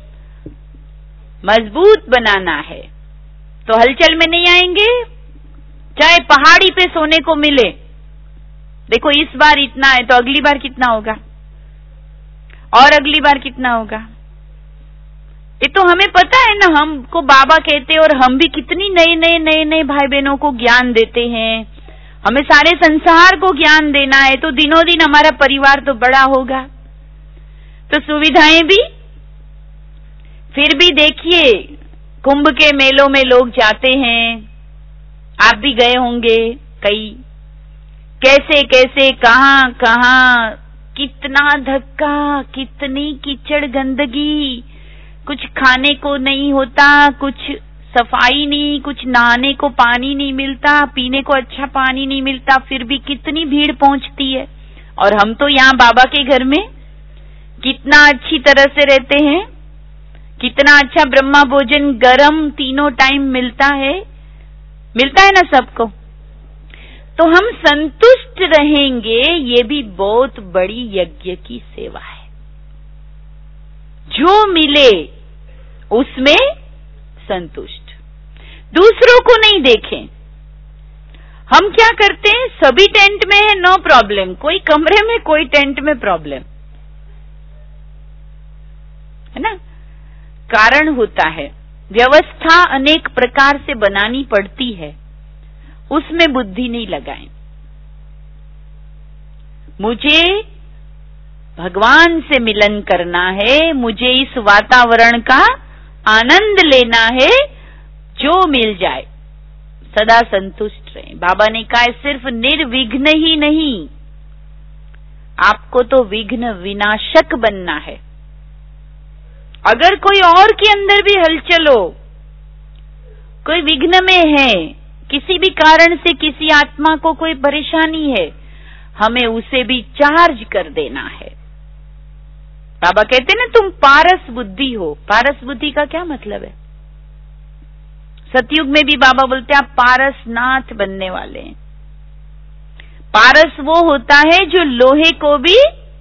मजबूत बनाना है। तो हलचल में नहीं आएंगे, चाहे पहाड़ी पे सोने को मिले। देखो, इस बार इतना है तो अगली बार कितना होगा, और अगली बार कितना होगा? ये तो हमें पता है ना, हमको बाबा कहते, और हम भी कितनी नए नए नए नए भाई बहनों को ज्ञान देते हैं। हमें सारे संसार को ज्ञान देना है, तो दिनों दिन हमारा परिवार तो बड़ा होगा, तो सुविधाएं भी। फिर भी देखिए, कुंभ के मेलों में लोग जाते हैं, आप भी गए होंगे कई, कैसे कैसे, कहां कहां, कितना धक्का, कितनी कीचड़ गंदगी, कुछ खाने को नहीं होता, कुछ सफाई नहीं, कुछ नहाने को पानी नहीं मिलता, पीने को अच्छा पानी नहीं मिलता, फिर भी कितनी भीड़ पहुंचती है। और हम तो यहाँ बाबा के घर में कितना अच्छी तरह से रहते हैं, कितना अच्छा ब्रह्मा भोजन गरम तीनों टाइम मिलता है, मिलता है ना सबको। तो हम संतुष्ट रहेंगे, ये भी बहुत बड़ी यज्ञ की सेवा है। जो मिले उसमें संतुष्ट, दूसरों को नहीं देखें। हम क्या करते हैं, सभी टेंट में है नो प्रॉब्लम, कोई कमरे में कोई टेंट में प्रॉब्लम है ना। कारण होता है, व्यवस्था अनेक प्रकार से बनानी पड़ती है, उसमें बुद्धि नहीं लगाएं। मुझे भगवान से मिलन करना है, मुझे इस वातावरण का आनंद लेना है, जो मिल जाए सदा संतुष्ट रहें। बाबा ने कहा सिर्फ निर्विघ्न ही नहीं, आपको तो विघ्न विनाशक बनना है। अगर कोई और के अंदर भी हलचल हो, कोई विघ्न में है, किसी भी कारण से किसी आत्मा को कोई परेशानी है, हमें उसे भी चार्ज कर देना है। बाबा कहते हैं ना, तुम पारस बुद्धि हो। पारस बुद्धि का क्या मतलब है? सतयुग में भी बाबा बोलते हैं आप पारसनाथ बनने वाले हैं। पारस वो होता है जो लोहे को भी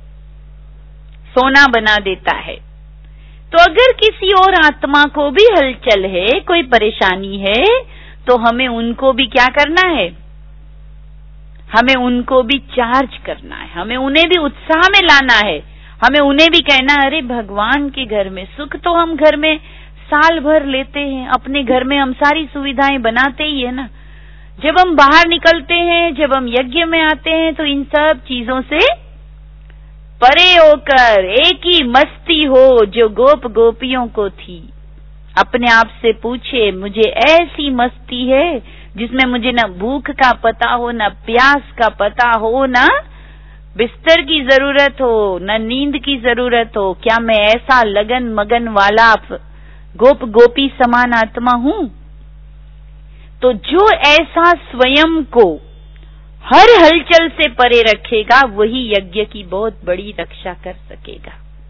सोना बना देता है। तो अगर किसी और आत्मा को भी हलचल है, कोई परेशानी है, तो हमें उनको भी क्या करना है, हमें उनको भी चार्ज करना है, हमें उन्हें भी उत्साह में लाना है, हमें उन्हें भी कहना, अरे भगवान के घर में सुख तो हम घर में साल भर लेते हैं, अपने घर में हम सारी सुविधाएं बनाते ही है ना। जब हम बाहर निकलते हैं, जब हम यज्ञ में आते हैं, तो इन सब चीजों से परे होकर एक ही मस्ती हो जो गोप गोपियों को थी। अपने आप से पूछे, मुझे ऐसी मस्ती है जिसमें मुझे न भूख का पता हो, न प्यास का पता हो, न बिस्तर की जरूरत हो, न नींद की जरूरत हो। क्या मैं ऐसा लगन मगन वाला गोप गोपी समान आत्मा हूं? तो जो ऐसा स्वयं को हर हलचल से परे रखेगा, वही यज्ञ की बहुत बड़ी रक्षा कर सकेगा।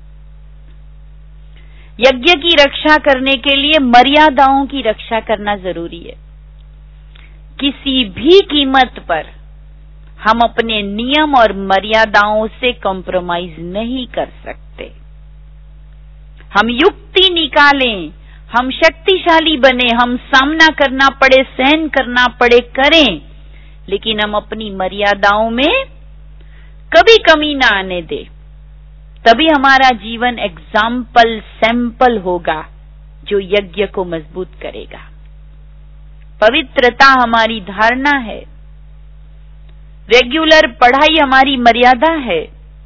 यज्ञ की रक्षा करने के लिए मर्यादाओं की रक्षा करना जरूरी है। किसी भी कीमत पर हम अपने नियम और मर्यादाओं से कॉम्प्रोमाइज नहीं कर सकते। हम युक्ति निकालें, हम शक्तिशाली बने, हम सामना करना पड़े, सहन करना पड़े, करें, लेकिन हम अपनी मर्यादाओं में कभी कमी ना आने दे। तभी हमारा जीवन एग्जाम्पल, सैंपल होगा जो यज्ञ को मजबूत करेगा। पवित्रता हमारी धारणा है, रेगुलर पढ़ाई हमारी मर्यादा है।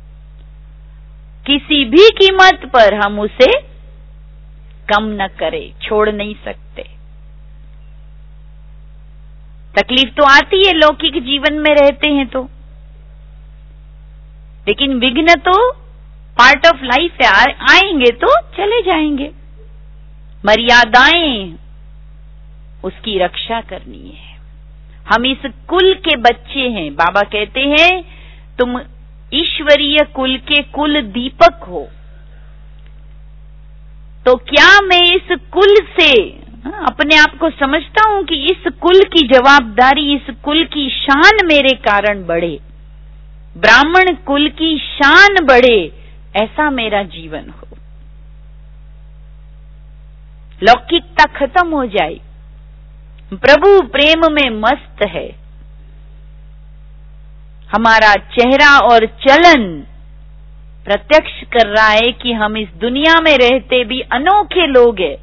किसी भी कीमत पर हम उसे कम न करें, छोड़ नहीं सकते। तकलीफ तो आती है, लौकिक जीवन में रहते हैं तो, लेकिन विघ्न तो पार्ट ऑफ लाइफ है, आएंगे तो चले जाएंगे। मर्यादाएं, उसकी रक्षा करनी है। हम इस कुल के बच्चे हैं। बाबा कहते हैं तुम ईश्वरीय कुल के कुल दीपक हो। तो क्या मैं इस कुल से अपने आप को समझता हूं कि इस कुल की जवाबदारी, इस कुल की शान मेरे कारण बढ़े, ब्राह्मण कुल की शान बढ़े, ऐसा मेरा जीवन हो, लौकिकता खत्म हो जाए, प्रभु प्रेम में मस्त है, हमारा चेहरा और चलन प्रत्यक्ष कर रहा है कि हम इस दुनिया में रहते भी अनोखे लोग हैं।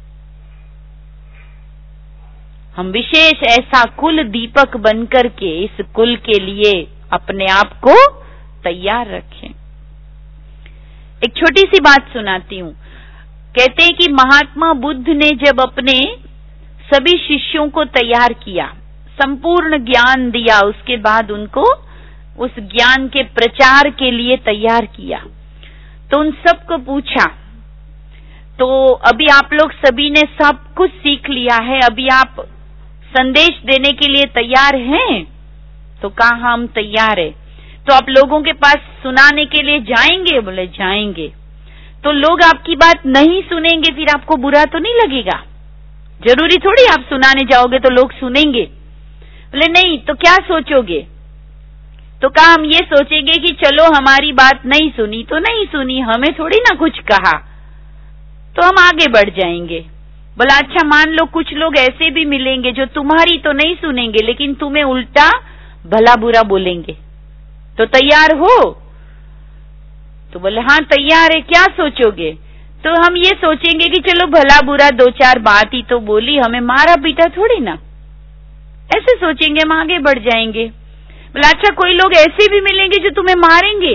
हम विशेष ऐसा कुल दीपक बनकर के इस कुल के लिए अपने आप को तैयार रखें। एक छोटी सी बात सुनाती हूं। कहते हैं कि महात्मा बुद्ध ने जब अपने सभी शिष्यों को तैयार किया, संपूर्ण ज्ञान दिया, उसके बाद उनको उस ज्ञान के प्रचार के लिए तैयार किया, तो उन सबको पूछा, तो अभी आप लोग सभी ने सब कुछ सीख लिया है, अभी आप संदेश देने के लिए तैयार हैं? तो कहा हम तैयार है। तो आप लोगों के पास सुनाने के लिए जाएंगे? बोले जाएंगे। तो लोग आपकी बात नहीं सुनेंगे, फिर आपको बुरा तो नहीं लगेगा? जरूरी थोड़ी आप सुनाने जाओगे तो लोग सुनेंगे। बोले नहीं, तो क्या सोचोगे? तो कहा हम ये सोचेंगे कि चलो हमारी बात नहीं सुनी तो नहीं सुनी, हमें थोड़ी ना कुछ कहा, तो हम आगे बढ़ जाएंगे। बोला अच्छा मान लो कुछ लोग ऐसे भी मिलेंगे जो तुम्हारी तो नहीं सुनेंगे लेकिन तुम्हें उल्टा भला बुरा बोलेंगे, तो तैयार हो? तो बोले हाँ तैयार है। क्या सोचोगे? तो हम ये सोचेंगे कि चलो भला बुरा दो चार बात ही तो बोली, हमें मारा पीटा थोड़ी ना, ऐसे सोचेंगे, हम आगे बढ़ जाएंगे। बोला अच्छा कोई लोग ऐसे भी मिलेंगे जो तुम्हें मारेंगे,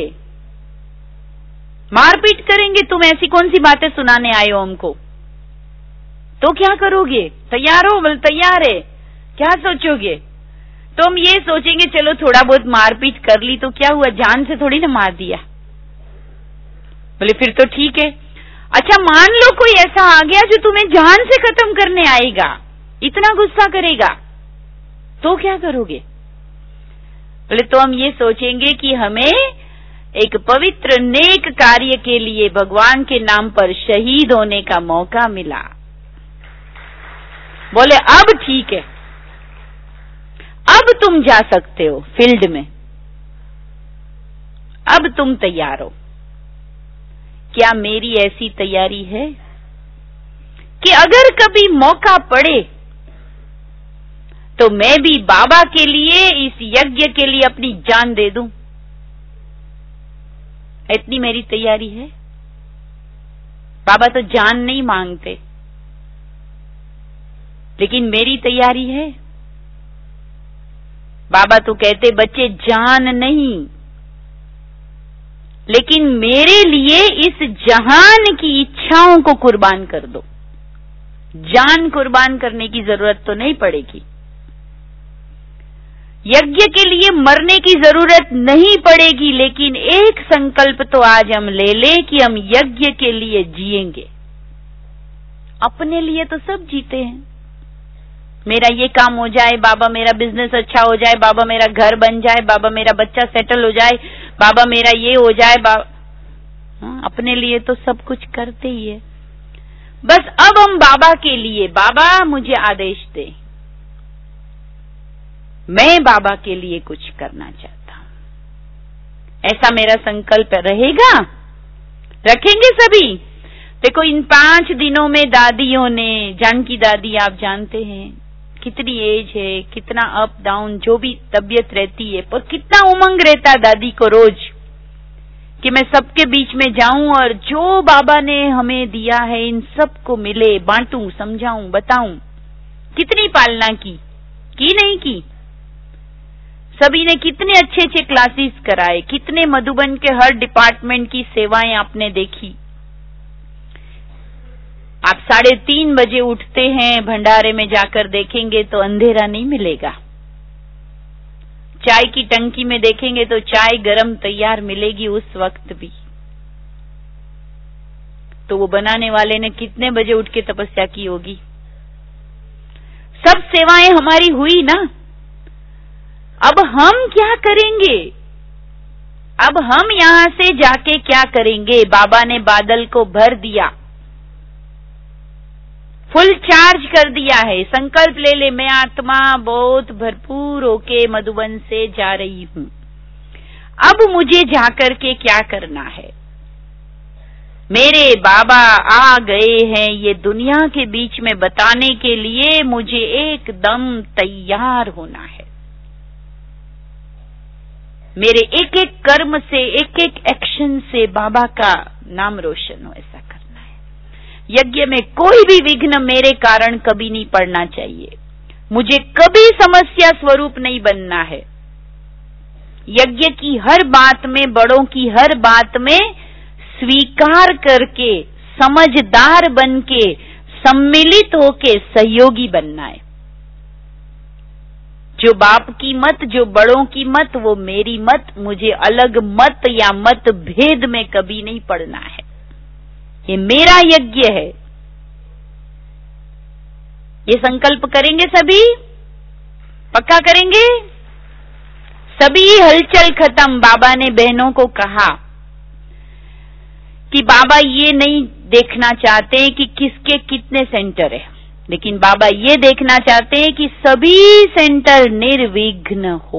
मारपीट करेंगे, तुम ऐसी कौन सी बातें सुनाने आए हो हमको, तो क्या करोगे? तैयार हो? बोले तैयार है। क्या सोचोगे? तो हम ये सोचेंगे चलो थोड़ा बहुत मारपीट कर ली तो क्या हुआ, जान से थोड़ी ना मार दिया। बोले फिर तो ठीक है। अच्छा मान लो कोई ऐसा आ गया जो तुम्हें जान से खत्म करने आएगा, इतना गुस्सा करेगा, तो क्या करोगे? बोले तो हम ये सोचेंगे कि हमें एक पवित्र नेक कार्य के लिए भगवान के नाम पर शहीद होने का मौका मिला। बोले अब ठीक है, अब तुम जा सकते हो फील्ड में, अब तुम तैयार हो। क्या मेरी ऐसी तैयारी है कि अगर कभी मौका पड़े तो मैं भी बाबा के लिए, इस यज्ञ के लिए अपनी जान दे दूं? इतनी मेरी तैयारी है। बाबा तो जान नहीं मांगते, लेकिन मेरी तैयारी है। बाबा तो कहते बच्चे जान नहीं, लेकिन मेरे लिए इस जहान की इच्छाओं को कुर्बान कर दो। जान कुर्बान करने की जरूरत तो नहीं पड़ेगी, यज्ञ के लिए मरने की जरूरत नहीं पड़ेगी, लेकिन एक संकल्प तो आज हम ले ले कि हम यज्ञ के लिए जिएंगे। अपने लिए तो सब जीते हैं, मेरा ये काम हो जाए, बाबा मेरा बिजनेस अच्छा हो जाए, बाबा मेरा घर बन जाए, बाबा मेरा बच्चा सेटल हो जाए, बाबा मेरा ये हो जाए, बाबा हाँ, अपने लिए तो सब कुछ करते ही है। बस अब हम बाबा के लिए, बाबा मुझे आदेश दे, मैं बाबा के लिए कुछ करना चाहता हूं, ऐसा मेरा संकल्प रहेगा। रखेंगे सभी? देखो इन पांच दिनों में दादियों ने, जानकी दादी आप जानते हैं कितनी एज है, कितना अप डाउन जो भी तबीयत रहती है, पर कितना उमंग रहता है दादी को रोज कि मैं सबके बीच में जाऊं और जो बाबा ने हमें दिया है इन सबको मिले, बांटूं, समझाऊं, बताऊं। कितनी पालना की की नहीं की? सभी ने कितने अच्छे अच्छे क्लासेस कराए, कितने मधुबन के हर डिपार्टमेंट की सेवाएं आपने देखी। आप साढ़े तीन बजे उठते हैं, भंडारे में जाकर देखेंगे तो अंधेरा नहीं मिलेगा। चाय की टंकी में देखेंगे तो चाय गरम तैयार मिलेगी उस वक्त भी। तो वो बनाने वाले ने कितने बजे उठ के तपस्या की होगी। सब सेवाएं हमारी हुई ना। अब हम क्या करेंगे? अब हम यहां से जाके क्या करेंगे? बाबा ने बादल को भर दिया, फुल चार्ज कर दिया है। संकल्प ले ले, मैं आत्मा बहुत भरपूर होके मधुबन से जा रही हूं। अब मुझे जाकर के क्या करना है? मेरे बाबा आ गए हैं ये दुनिया के बीच में बताने के लिए, मुझे एकदम तैयार होना है। मेरे एक एक कर्म से, एक एक एक्शन से बाबा का नाम रोशन हो, ऐसा करना है। यज्ञ में कोई भी विघ्न मेरे कारण कभी नहीं पड़ना चाहिए। मुझे कभी समस्या स्वरूप नहीं बनना है। यज्ञ की हर बात में, बड़ों की हर बात में स्वीकार करके, समझदार बन के, सम्मिलित होके सहयोगी बनना है। जो बाप की मत, जो बड़ों की मत, वो मेरी मत, मुझे अलग मत या मत भेद में कभी नहीं पड़ना है। ये मेरा यज्ञ है। ये संकल्प करेंगे सभी? पक्का करेंगे? सभी हलचल खत्म। बाबा ने बहनों को कहा कि बाबा ये नहीं देखना चाहते कि किसके कितने सेंटर है, लेकिन बाबा ये देखना चाहते हैं कि सभी सेंटर निर्विघ्न हो।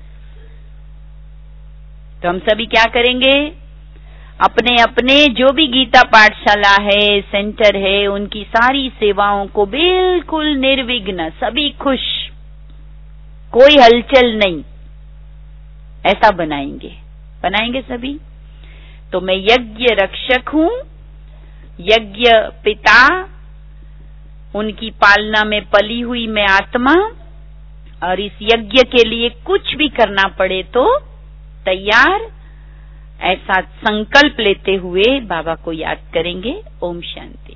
तो हम सभी क्या करेंगे? अपने अपने जो भी गीता पाठशाला है, सेंटर है, उनकी सारी सेवाओं को बिल्कुल निर्विघ्न, सभी खुश, कोई हलचल नहीं, ऐसा बनाएंगे। बनाएंगे सभी? तो मैं यज्ञ रक्षक हूं, यज्ञ पिता, उनकी पालना में पली हुई मैं आत्मा, और इस यज्ञ के लिए कुछ भी करना पड़े तो तैयार, ऐसा संकल्प लेते हुए बाबा को याद करेंगे। ओम शांति।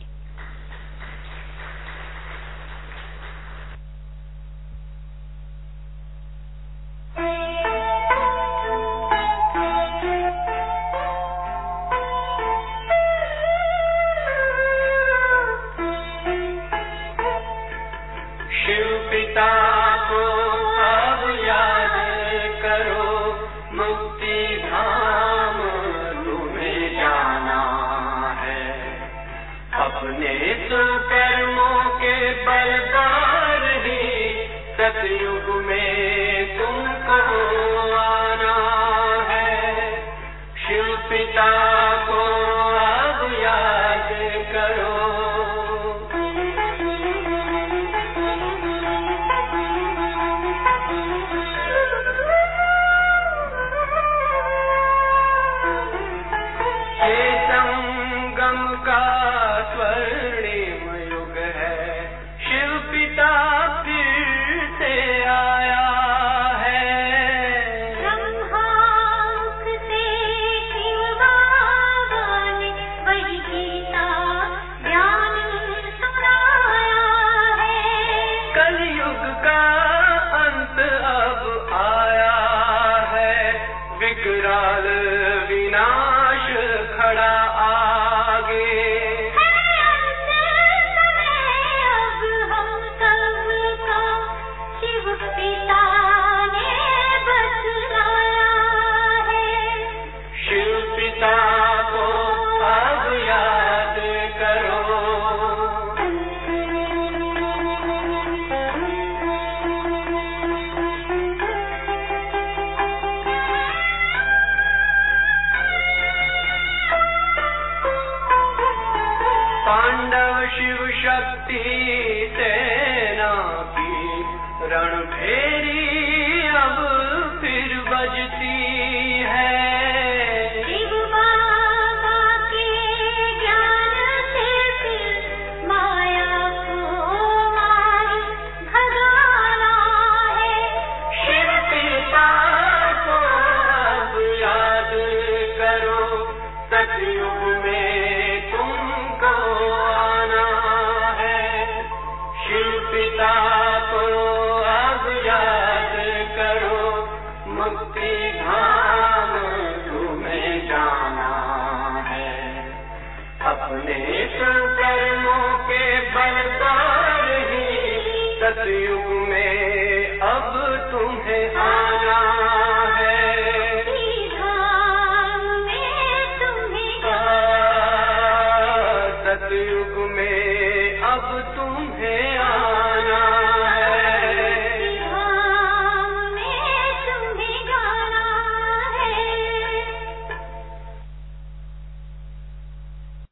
सतयुग में तुमको आना है, शिव पिता को अब याद करो। ये संगम का स्वर्णिम युग है, शिव पिता विनाश खड़ा आगे। अब हम सबका शिव पिता ने बतलाया है, शिव पिता को अब याद करो। पांडव शिव शक्ति सेना की रणभेरी अब फिर बजती है। शिव बाबा के ज्ञान से फिर माया को मार भगाना है, शिव पिता को अब याद करो। सतयुग में तुमको आना है, शिव पिता को अब याद करो। मुक्ति धाम